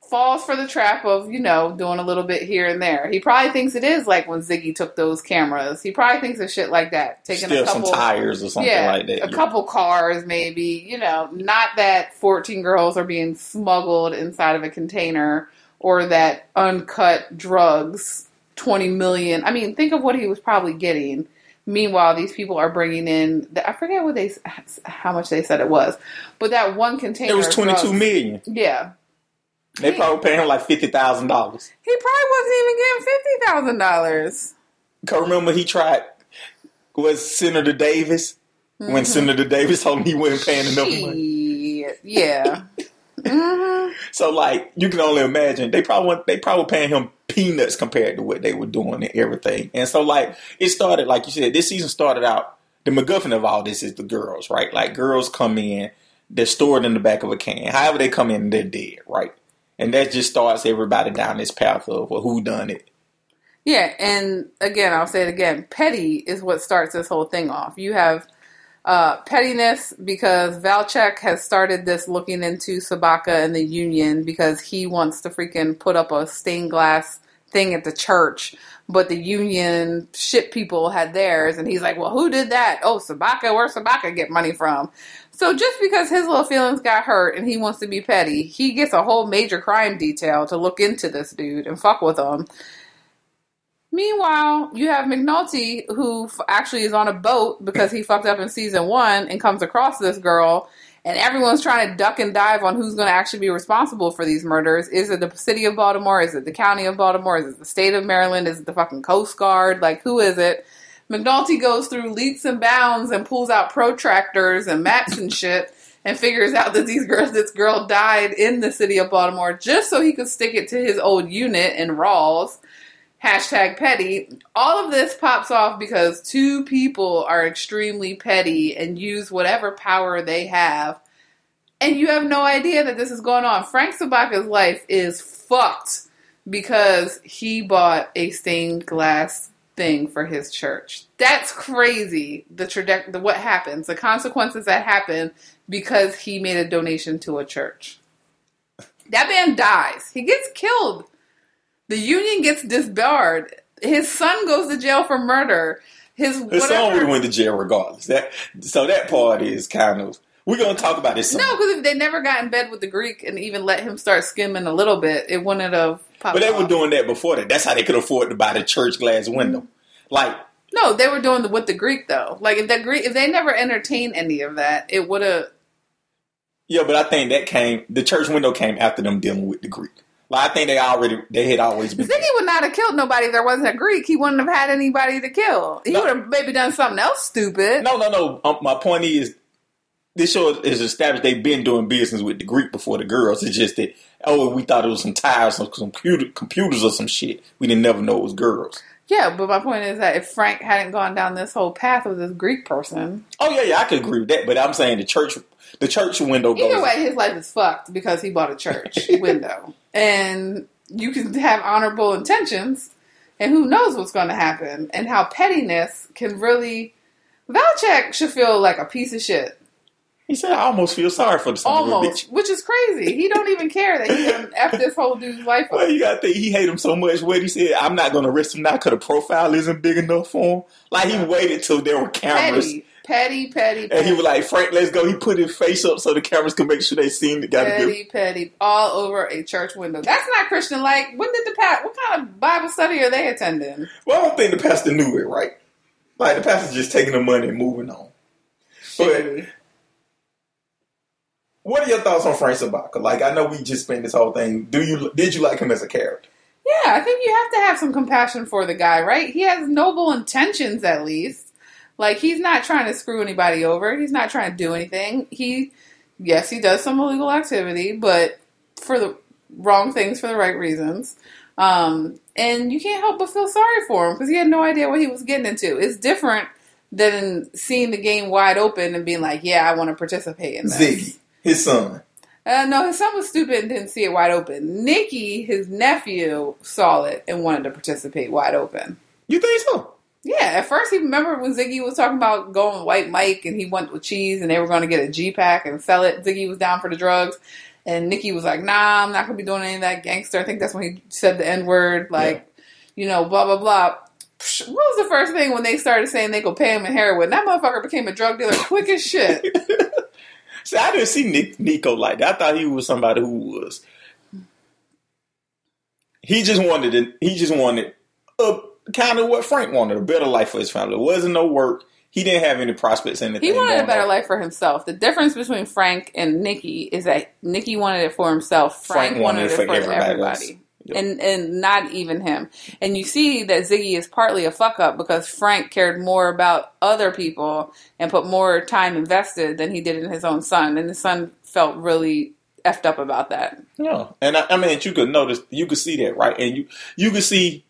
falls for the trap of, you know, doing a little bit here and there. He probably thinks it is like when Ziggy took those cameras. He probably thinks of shit like that. Taking Steal a couple some tires or something yeah, like that. A yeah. couple cars, maybe. You know, not that fourteen girls are being smuggled inside of a container or that uncut drugs, twenty million. I mean, think of what he was probably getting. Meanwhile, these people are bringing in, the, I forget what they, how much they said it was, but that one container. It was twenty-two drugs, million. Yeah. They he, probably paying him like fifty thousand dollars. He probably wasn't even getting fifty thousand dollars. Cause remember he tried, was Senator Davis, mm-hmm. when Senator Davis told him he wasn't paying enough money. Yeah. mm-hmm. So like, you can only imagine, they probably went, they probably paying him peanuts compared to what they were doing and everything. And so like, it started, like you said, this season started out, the MacGuffin of all this is the girls, right? Like girls come in, they're stored in the back of a can. However they come in, they're dead, right? And that just starts everybody down this path of well, who done it. Yeah, and again, I'll say it again. Petty is what starts this whole thing off. You have uh, pettiness because Valchek has started this looking into Sabaka and the union because he wants to freaking put up a stained glass thing at the church. But the union shit people had theirs. And he's like, well, who did that? Oh, Sabaka. Where's Sabaka get money from? So just because his little feelings got hurt and he wants to be petty, he gets a whole major crime detail to look into this dude and fuck with him. Meanwhile, you have McNulty, who f- actually is on a boat because he fucked up in season one and comes across this girl, and everyone's trying to duck and dive on who's going to actually be responsible for these murders. Is it the city of Baltimore? Is it the county of Baltimore? Is it the state of Maryland? Is it the fucking Coast Guard? Like, who is it? McNulty goes through leaps and bounds and pulls out protractors and maps and shit and figures out that these girls, this girl died in the city of Baltimore just so he could stick it to his old unit in Rawls. Hashtag petty. All of this pops off because two people are extremely petty and use whatever power they have. And you have no idea that this is going on. Frank Sabaka's life is fucked because he bought a stained glass thing for his church. That's crazy. The traje- the what happens, the consequences that happen because he made a donation to a church. That man dies. He gets killed. The union gets disbarred. His son goes to jail for murder. His, His son would have went to jail regardless. That so that part is kind of we're gonna talk about this. No, because if they never got in bed with the Greek and even let him start skimming a little bit, it wouldn't have popped But they off. were doing that before that. That's how they could afford to buy the church glass window. Mm-hmm. Like no, they were doing the with the Greek though. Like if that Greek, if they never entertained any of that, it would have. Yeah, but I think that came. The church window came after them dealing with the Greek. Like I think they already they had always been. Ziggy would not have killed nobody if there wasn't a Greek. He wouldn't have had anybody to kill. He no. would have maybe done something else stupid. No, no, no. Um, my point is, this show is established. They've been doing business with the Greek before the girls. It's just that oh, we thought it was some tires, some computer, computers, or some shit. We didn't never know it was girls. Yeah, but my point is that if Frank hadn't gone down this whole path with this Greek person, oh yeah, yeah, I could agree with that. But I'm saying the church, the church window. Either goes, way, his life is fucked because he bought a church window, and you can have honorable intentions, and who knows what's going to happen, and how pettiness can really. Valchek should feel like a piece of shit. He said, "I almost feel sorry for the son almost, which is crazy. He don't even care that he done f this whole dude's life up. Well, you got to think he hate him so much. What he said, I'm not going to arrest him now because the profile isn't big enough for him. Like he waited till there were cameras, petty, petty, petty, and he was like, "Frank, let's go." He put his face up so the cameras could make sure they seen the guy. Petty, petty, all over a church window. That's not Christian. Like, when did the pastor? What kind of Bible study are they attending? Well, I don't think the pastor knew it, right? Like the pastor's just taking the money and moving on. Shitty. But what are your thoughts on Frank Sabaka? Like, I know we just spent this whole thing. Do you did you like him as a character? Yeah, I think you have to have some compassion for the guy, right? He has noble intentions, at least. Like, he's not trying to screw anybody over. He's not trying to do anything. He, yes, he does some illegal activity, but for the wrong things for the right reasons. Um, and you can't help but feel sorry for him because he had no idea what he was getting into. It's different than seeing the game wide open and being like, yeah, I want to participate in this. Ziggy. His son. Uh, no, his son was stupid and didn't see it wide open. Nicky, his nephew, saw it and wanted to participate wide open. You think so? Yeah, at first he remembered when Ziggy was talking about going with White Mike and he went with cheese and they were going to get a G-Pack and sell it. Ziggy was down for the drugs. And Nikki was like, nah, I'm not going to be doing any of that gangster. I think that's when he said the N-word, like, yeah. you know, blah, blah, blah. What was the first thing when they started saying they go pay him in heroin? That motherfucker became a drug dealer quick as shit. See, I didn't see Nick, Nico like that. I thought he was somebody who was... He just wanted it. He just wanted a, kind of what Frank wanted, a better life for his family. It wasn't no work. He didn't have any prospects in anything. He wanted a better on. life for himself. The difference between Frank and Nikki is that Nikki wanted it for himself. Frank, Frank wanted, wanted it for, for everybody. everybody. Yep. And and not even him. And you see that Ziggy is partly a fuck up because Frank cared more about other people and put more time invested than he did in his own son. And his son felt really effed up about that. Yeah. And I, I mean, you could notice, you could see that, right? And you, you could see,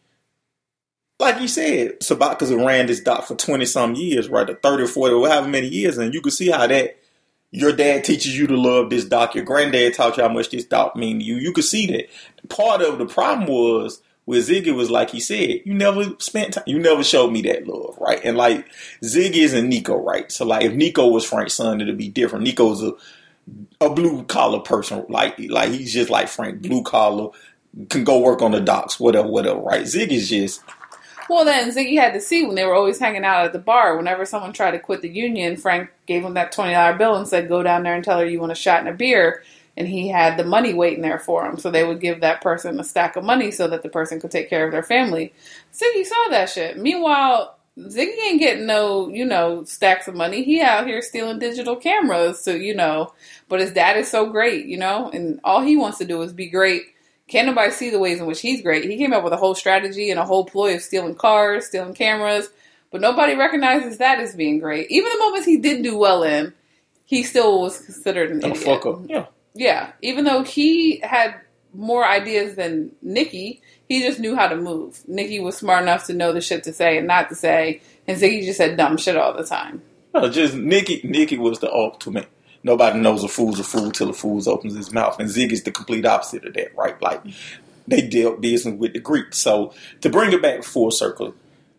like you said, Sabaka's ran this doc for twenty some years, right? Or thirty or forty, or however many years. And you could see how that, your dad teaches you to love this doc. Your granddad taught you how much this doc mean to you. You could see that. Part of the problem was with Ziggy was like he said, you never spent time, you never showed me that love, right? And like Ziggy isn't Nico, right? So like if Nico was Frank's son, it'd be different. Nico's a a blue collar person, like like he's just like Frank, blue collar, can go work on the docks, whatever, whatever, right? Ziggy's just. Well, then Ziggy had to see when they were always hanging out at the bar. Whenever someone tried to quit the union, Frank gave him that twenty dollar bill and said, go down there and tell her you want a shot and a beer. And he had the money waiting there for him. So they would give that person a stack of money so that the person could take care of their family. Ziggy saw that shit. Meanwhile, Ziggy ain't getting no, you know, stacks of money. He out here stealing digital cameras. So, you know, but his dad is so great, you know, and all he wants to do is be great. Can't nobody see the ways in which he's great. He came up with a whole strategy and a whole ploy of stealing cars, stealing cameras, but nobody recognizes that as being great. Even the moments he did do well in, he still was considered an idiot. Fuck up. Yeah. Yeah. Even though he had more ideas than Nikki, he just knew how to move. Nikki was smart enough to know the shit to say and not to say, and Ziggy just said dumb shit all the time. No, just Nikki. Nikki was the ultimate. Nobody knows a fool's a fool till a fool opens his mouth. And Ziggy's the complete opposite of that, right? Like, they dealt business with the Greeks. So, to bring it back full circle,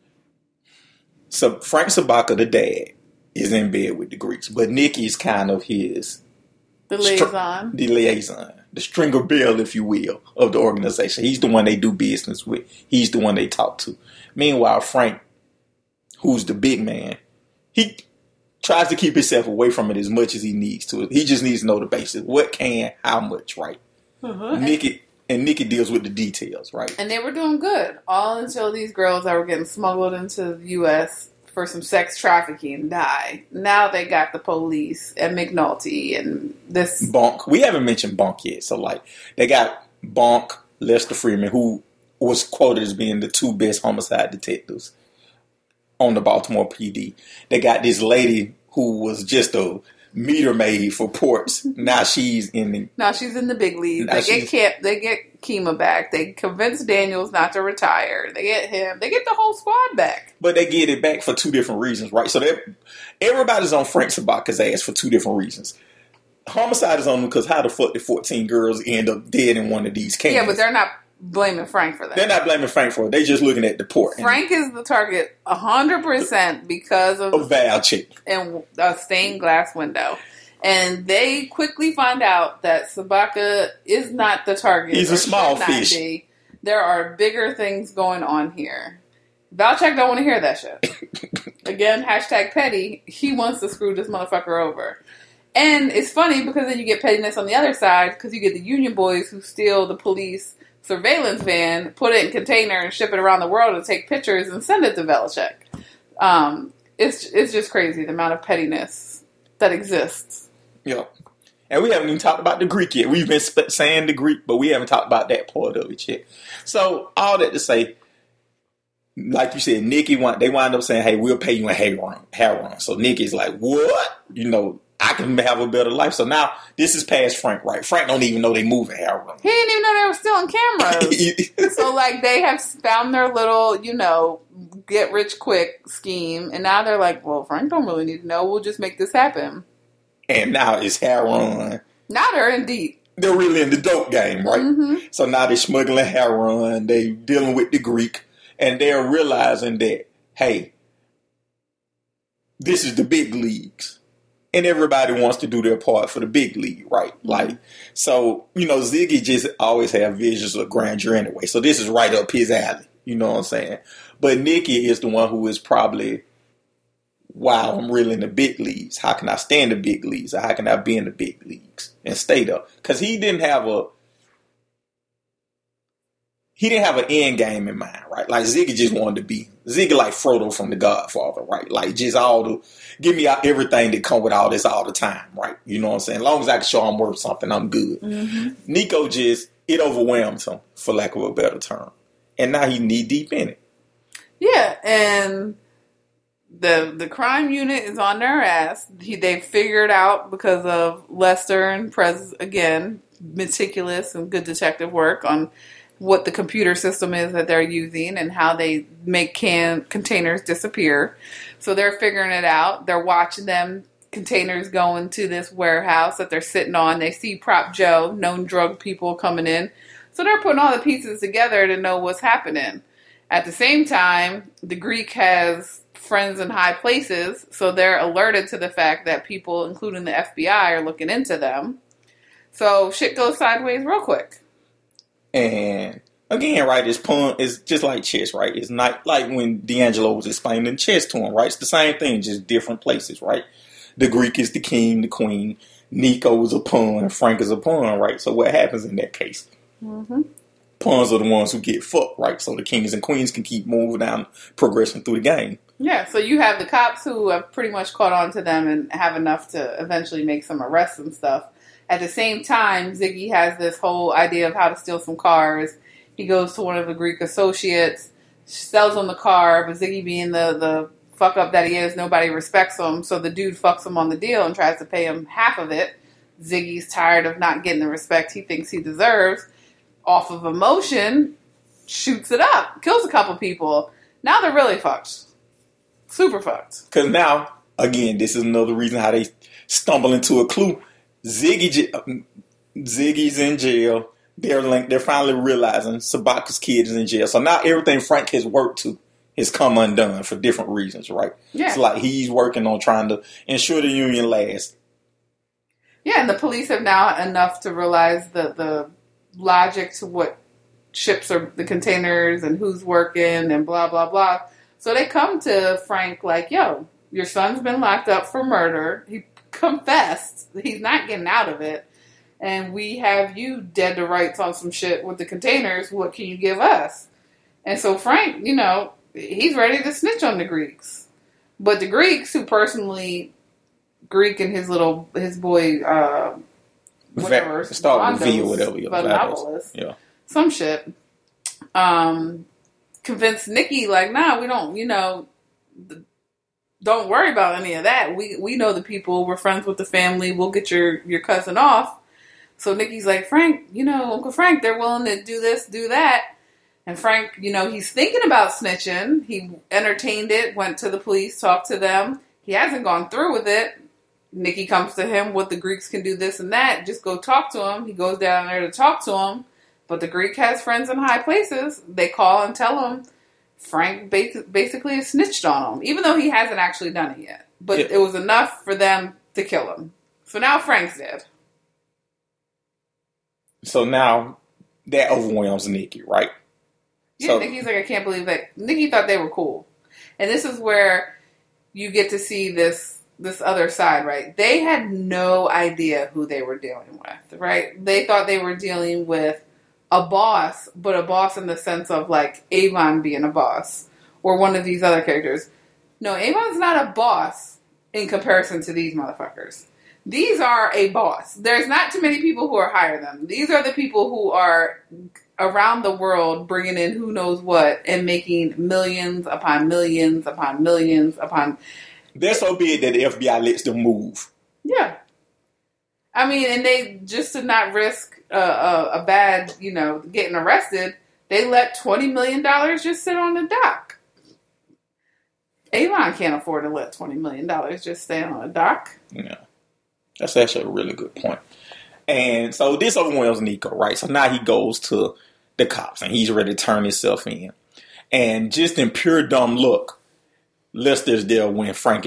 so Frank Sabaka, the dad, is in bed with the Greeks. But Nikki's kind of his... The liaison. Str- the liaison. The stringer bell, if you will, of the organization. He's the one they do business with. He's the one they talk to. Meanwhile, Frank, who's the big man, he... tries to keep himself away from it as much as he needs to. He just needs to know the basics. What can, how much, right? Mm-hmm. Nikki and Nikki deals with the details, right? And they were doing good all until these girls that were getting smuggled into the U S for some sex trafficking died. Now they got the police and McNulty and this Bonk. We haven't mentioned Bonk yet. So like they got Bonk, Lester Freeman, who was quoted as being the two best homicide detectives on the Baltimore P D. They got this lady who was just a meter maid for ports. Now she's in the... Now she's in the big leagues. They get Kemp, they get Kima back. They convince Daniels not to retire. They get him. They get the whole squad back. But they get it back for two different reasons, right? So everybody's on Frank Sabaka's ass for two different reasons. Homicide is on them because how the fuck did fourteen girls end up dead in one of these camps? Yeah, but they're not blaming Frank for that. They're not blaming Frank for it. They're just looking at the port. Frank is the target one hundred percent because of... A Val chick. And a stained glass window. And they quickly find out that Sabaka is not the target. He's a small fish. Be. There are bigger things going on here. Valchek don't want to hear that shit. Again, hashtag petty. He wants to screw this motherfucker over. And it's funny because then you get pettiness on the other side because you get the union boys who steal the police surveillance van, put it in a container and ship it around the world and take pictures and send it to Belichick. Um, it's it's just crazy the amount of pettiness that exists. Yeah. And we haven't even talked about the Greek yet. We've been sp- saying the Greek, but we haven't talked about that part of it yet. So all that to say, like you said, Nikki, want, they wind up saying, hey, we'll pay you in heroin. heroin. So Nikki's like, what? You know, I can have a better life. So now this is past Frank, right? Frank don't even know they moving heroin. He didn't even know they were stealing cameras. So like they have found their little, you know, get rich quick scheme. And now they're like, well, Frank don't really need to know. We'll just make this happen. And now it's heroin. Now they're in deep. They're really in the dope game, right? Mm-hmm. So now they're smuggling heroin. They dealing with the Greek. And they're realizing that, hey, this is the big leagues. and everybody wants to do their part for the big league, right? Mm-hmm. Like, so, you know, Ziggy just always have visions of grandeur anyway. So this is right up his alley. You know what I'm saying? But Nikki is the one who is probably, wow, I'm really in the big leagues. How can I stay in the big leagues? Or how can I be in the big leagues and stay there? Because he didn't have a, he didn't have an end game in mind, right? Like Ziggy just wanted to be, Ziggy like Frodo from The Godfather, right? Like just all the, give me everything that come with all this all the time, right? You know what I'm saying? As long as I can show I'm worth something, I'm good. Mm-hmm. Nico just, it overwhelms him, for lack of a better term. And now he's knee deep in it. Yeah, and the the crime unit is on their ass. He, they figured out because of Lester and Prez, again, meticulous and good detective work on what the computer system is that they're using and how they make can containers disappear. So they're figuring it out. They're watching them containers go into this warehouse that they're sitting on. They see Prop Joe, known drug people coming in. So they're putting all the pieces together to know what's happening. At the same time, the Greek has friends in high places, so they're alerted to the fact that people, including the F B I, are looking into them. So shit goes sideways real quick. And again, right, it's pun. It's just like chess, right? It's not like when D'Angelo was explaining chess to him, right? It's the same thing, just different places, right? The Greek is the king, the queen. Nico is a pawn, Frank is a pawn, right? So what happens in that case? Mm-hmm. Pawns are the ones who get fucked, right? So the kings and queens can keep moving down, progressing through the game. Yeah, so you have the cops who have pretty much caught on to them and have enough to eventually make some arrests and stuff. At the same time, Ziggy has this whole idea of how to steal some cars. He goes to one of the Greek associates, sells him the car, but Ziggy being the, the fuck up that he is, nobody respects him. So the dude fucks him on the deal and tries to pay him half of it. Ziggy's tired of not getting the respect he thinks he deserves. Off of emotion, shoots it up, kills a couple people. Now they're really fucked. Super fucked. Because now, again, this is another reason how they stumble into a clue. Ziggy, Ziggy's in jail. They're linked, they're finally realizing Sabaka's kid is in jail. So now everything Frank has worked to has come undone for different reasons, right? Yeah. It's like he's working on trying to ensure the union lasts. Yeah, and the police have now enough to realize the the logic to what ships are, the containers, and who's working, and blah, blah, blah. So they come to Frank like, yo, your son's been locked up for murder. He confessed. He's not getting out of it. And we have you dead to rights on some shit with the containers. What can you give us? And so Frank, you know, he's ready to snitch on the Greeks. But the Greeks, who personally, Greek and his little, his boy, uh, whatever, start with V or whatever. Yeah. Some shit. Um, convinced Nikki, like, nah, we don't, you know, don't worry about any of that. We we know the people. We're friends with the family. We'll get your, your cousin off. So Nikki's like, Frank, you know, Uncle Frank, they're willing to do this, do that. And Frank, you know, he's thinking about snitching. He entertained it, went to the police, talked to them. He hasn't gone through with it. Nikki comes to him, what the Greeks can do this and that. Just go talk to him. He goes down there to talk to him. But the Greek has friends in high places. They call and tell him Frank basically snitched on him, even though he hasn't actually done it yet. But yeah. It was enough for them to kill him. So now Frank's dead. So now that overwhelms Nikki, right? Yeah, so, Nikki's like, I can't believe that. Nikki thought they were cool. And this is where you get to see this this other side, right? They had no idea who they were dealing with, right? They thought they were dealing with a boss, but a boss in the sense of like Avon being a boss or one of these other characters. No, Avon's not a boss in comparison to these motherfuckers. These are a boss. There's not too many people who are higher than them. These are the people who are around the world bringing in who knows what and making millions upon millions upon millions upon... They're so big that the F B I lets them move. Yeah. I mean, and they, just to not risk a, a, a bad, you know, getting arrested, they let twenty million dollars just sit on the dock. Avon can't afford to let twenty million dollars just stay on the dock. Yeah. That's actually a really good point. And so this overwhelms Nico, right? So now he goes to the cops and he's ready to turn himself in. And just in pure dumb luck, Lester's there when Frank is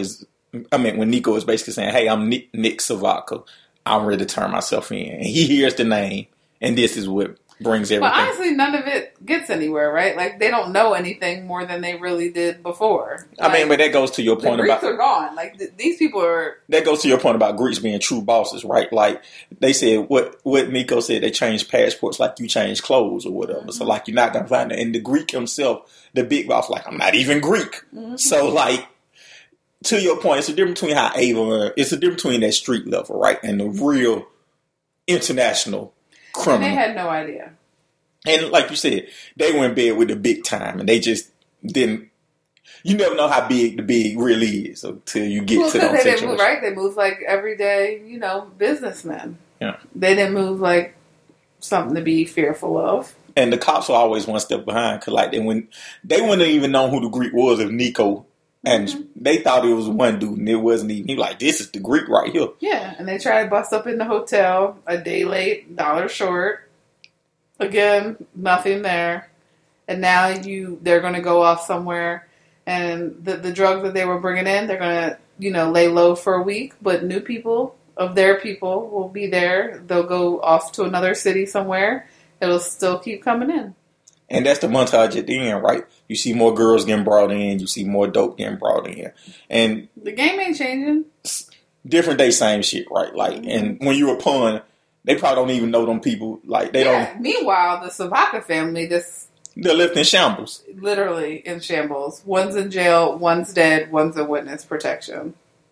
I mean, when Nico is basically saying, "Hey, I'm Nick, Nick Savaka. I'm ready to turn myself in," and he hears the name, and this is what brings everything. But honestly, none of it gets anywhere, right? Like, they don't know anything more than they really did before. Like, I mean, but that goes to your point the Greeks about are gone. Like, th- these people are. That goes to your point about Greeks being true bosses, right? Like they said, what what Nico said, they change passports like you change clothes or whatever. Mm-hmm. So like you're not gonna find it. And the Greek himself, the big boss, like I'm not even Greek. Mm-hmm. So like to your point, it's a difference between how Ava, it's a difference between that street level, right, and the real international criminal. And they had no idea. And like you said, they were in bed with the big time, and they just didn't. You never know how big the big really is until you get well, to those they situations. didn't move, right? They moved like everyday, you know, businessmen. Yeah. They didn't move like something to be fearful of. And the cops were always one step behind, cause like they when they wouldn't even know who the Greek was if Nico, and mm-hmm. they thought it was one dude, and it wasn't even. He was like, this is the Greek right here. Yeah, and they tried to bust up in the hotel a day late, dollar short. Again, nothing there. And now you, they're going to go off somewhere, and the the drugs that they were bringing in, they're going to, you know, lay low for a week. But new people of their people will be there. They'll go off to another city somewhere. It'll still keep coming in. And that's the montage at the end, right? You see more girls getting brought in. You see more dope getting brought in. And the game ain't changing. Different day, same shit, right? Like, mm-hmm. And when you're a pawn, they probably don't even know them people. Like they yeah. don't. Meanwhile, the Savaka family, this they're left in shambles. Literally in shambles. One's in jail, one's dead, one's in witness protection.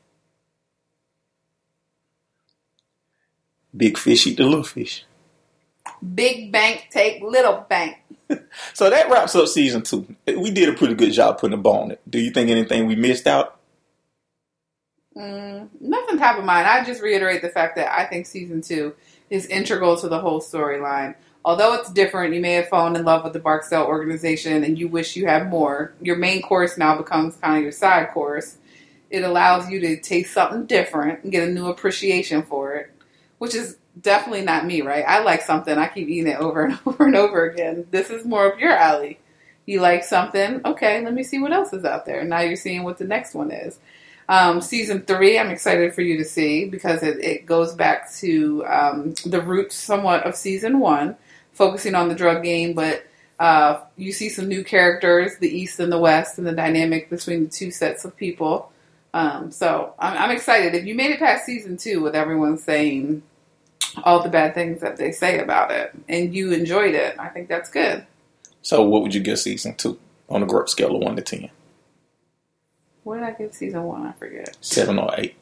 Big fish eat the little fish. Big bank take little bank. So that wraps up season two. We did a pretty good job putting a bow on it. Do you think anything we missed out? Mm, nothing top of mind. I just reiterate the fact that I think season two is integral to the whole storyline. Although it's different, you may have fallen in love with the Barksdale organization and you wish you had more. Your main course now becomes kind of your side course. It allows you to taste something different and get a new appreciation for it, which is definitely not me, right? I like something, I keep eating it over and over and over again. This is more up your alley. You like something, okay, let me see what else is out there. Now you're seeing what the next one is. Um, season three, I'm excited for you to see because it, it goes back to um, the roots somewhat of season one, focusing on the drug game, but uh, you see some new characters, the East and the West, and the dynamic between the two sets of people. Um, so I'm, I'm excited. If you made it past season two with everyone saying all the bad things that they say about it, and you enjoyed it, I think that's good. So what would you give season two on a growth scale of one to ten? What did I give season one? I forget. Seven or eight?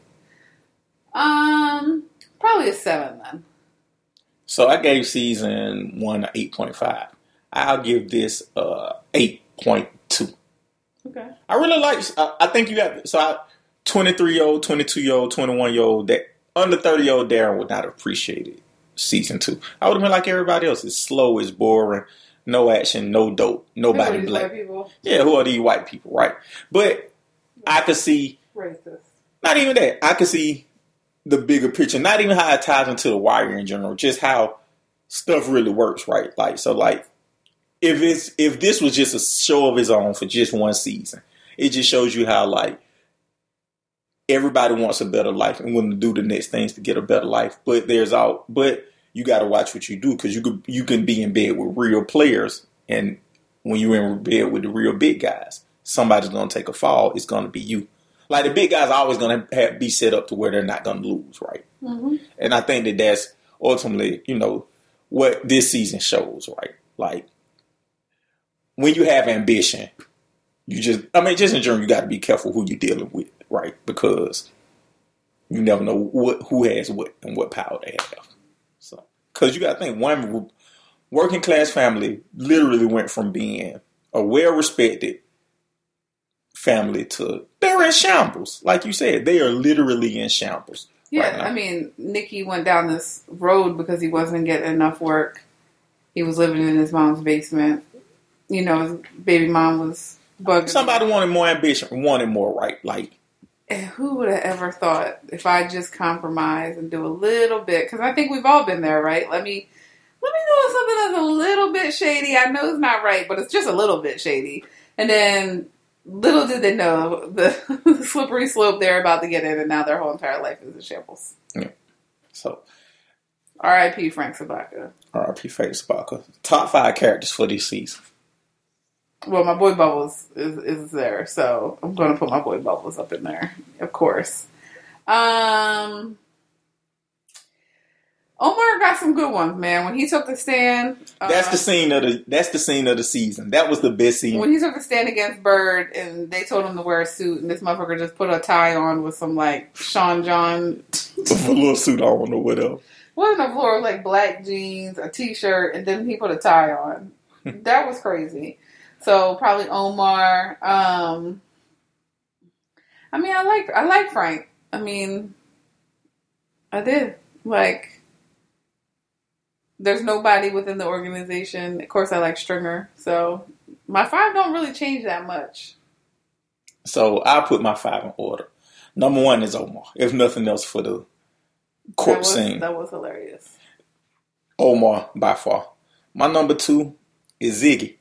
Um, probably a seven then. So I gave season one an eight point five. I'll give this uh eight point two. Okay. I really like. I, I think you have. So I, twenty-three year old, twenty-two year old, twenty-one year old, that under thirty year old Darren would not have appreciated season two. I would have been like everybody else. It's slow. It's boring. No action. No dope. Nobody who are black. White people? Yeah, who are these white people? Right. But I could see, racist. Not even that. I could see the bigger picture. Not even how it ties into The Wire in general. Just how stuff really works, right? Like so, like if it's if this was just a show of its own for just one season, it just shows you how like everybody wants a better life and willing to do the next things to get a better life. But there's all, but you got to watch what you do because you could you can be in bed with real players, and when you're in bed with the real big guys, somebody's going to take a fall. It's going to be you. Like the big guys are always going to have, be set up to where they're not going to lose, right? Mm-hmm. And I think that that's ultimately, you know, what this season shows, right? Like when you have ambition, you just, I mean, just in general, you got to be careful who you're dealing with, right? Because you never know what who has what and what power they have. So, because you got to think, one working class family literally went from being a well-respected family to they're in shambles. Like you said, they are literally in shambles. Yeah, right I mean, Nicky went down this road because he wasn't getting enough work. He was living in his mom's basement. You know, his baby mom was bugging. Somebody wanted more ambition, wanted more, right? Like, and who would have ever thought if I just compromise and do a little bit? Because I think we've all been there, right? Let me let me do something that's a little bit shady. I know it's not right, but it's just a little bit shady. And then little did they know the, the slippery slope they're about to get in, and now their whole entire life is in shambles. Yeah. So, R I P Frank Sabaka. R I P Frank Sabaka. Top five characters for this season. Well, my boy Bubbles is, is there, so I'm going to put my boy Bubbles up in there, of course. Um, Omar got some good ones, man. When he took the stand, uh, that's the scene of the that's the scene of the season. That was the best scene. When he took the stand against Bird, and they told him to wear a suit, and this motherfucker just put a tie on with some like Sean John a little suit on or whatever. Wasn't a floor, like black jeans, a t-shirt, and then he put a tie on. That was crazy. So probably Omar. Um, I mean, I like I like Frank. I mean, I did. Like, there's nobody within the organization. Of course, I like Stringer. So my five don't really change that much. So I'll put my five in order. Number one is Omar. If nothing else, for the court that was, scene. That was hilarious. Omar by far. My number two is Ziggy.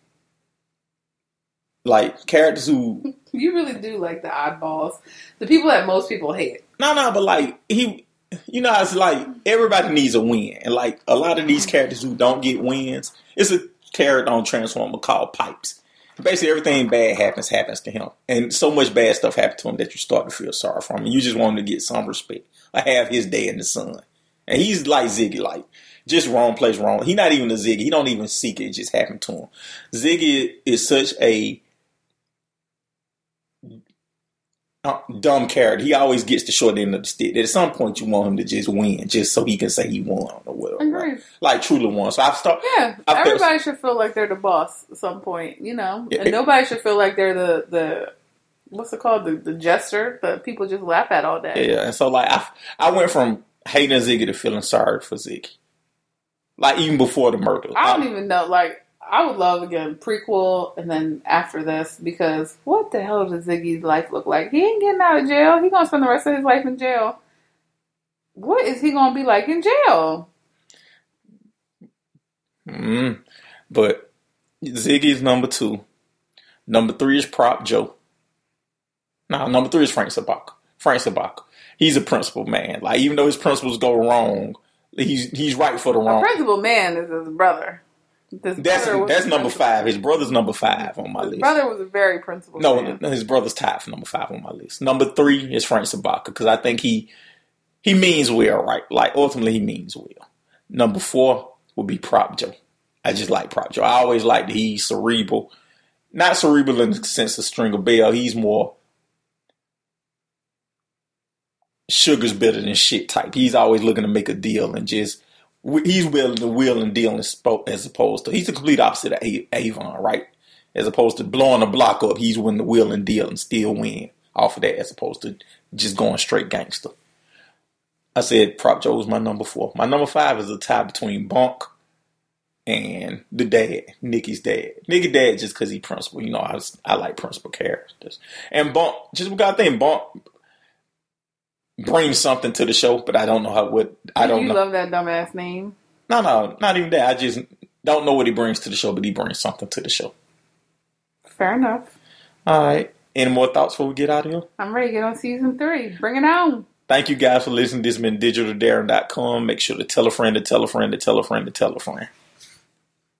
Like, characters who... You really do like the oddballs. The people that most people hate. No, no, but like, he... You know, it's like, everybody needs a win. And like, a lot of these characters who don't get wins, it's a character on Transformer called Pipes. Basically, everything bad happens, happens to him. And so much bad stuff happens to him that you start to feel sorry for him. And you just want him to get some respect. I have his day in the sun. And he's like Ziggy, like, just wrong place, wrong. He's not even a Ziggy. He don't even seek it. It just happened to him. Ziggy is such a uh, dumb character. He always gets the short end of the stick. At some point, you want him to just win, just so he can say he won or whatever. Right? Like, truly won. So I've started. Yeah, I've everybody felt, should feel like they're the boss at some point, you know. Yeah, and nobody should feel like they're the, the what's it called, the, the jester that people just laugh at all day. Yeah, and so like I, I went from hating Ziggy to feeling sorry for Ziggy. Like, even before the murder. I don't I, even know. Like, I would love, again, prequel and then after this, because what the hell does Ziggy's life look like? He ain't getting out of jail. He's going to spend the rest of his life in jail. What is he going to be like in jail? Mm, but Ziggy's number two. Number three is Prop Joe. No, number three is Frank Sabaka. Frank Sabaka. He's a principled man. Like, even though his principles go wrong, he's he's right for the wrong. A principled man is his brother. His that's brother that's number five. His brother's number five on my his list. His brother was a very principled no, man. No, his brother's tied for number five on my list. Number three is Frank Sabaka, because I think he he means well, right? Like, ultimately, he means well. Number four would be Prop Joe. I just like Prop Joe. I always liked that he's cerebral. Not cerebral in the sense of Stringer Bell. He's more sugar's better than shit type. He's always looking to make a deal and just, he's willing to wheel and deal as opposed to, he's the complete opposite of Avon, right? As opposed to blowing the block up, he's willing to wheel and deal and still win off of that, as opposed to just going straight gangster. I said Prop Joe was my number four. My number five is a tie between Bonk and the dad, Nikki's dad. Nikki dad just because he principal. You know, I, I like principal characters. And Bonk, just because I think Bonk brings something to the show, but I don't know how, what, I don't you know. You love that dumbass name? No, no, not even that. I just don't know what he brings to the show, but he brings something to the show. Fair enough. All right. Any more thoughts before we get out of here? I'm ready to get on season three. Bring it on. Thank you guys for listening. This has been digital darren dot com. Make sure to tell a friend to tell a friend to tell a friend to tell a friend.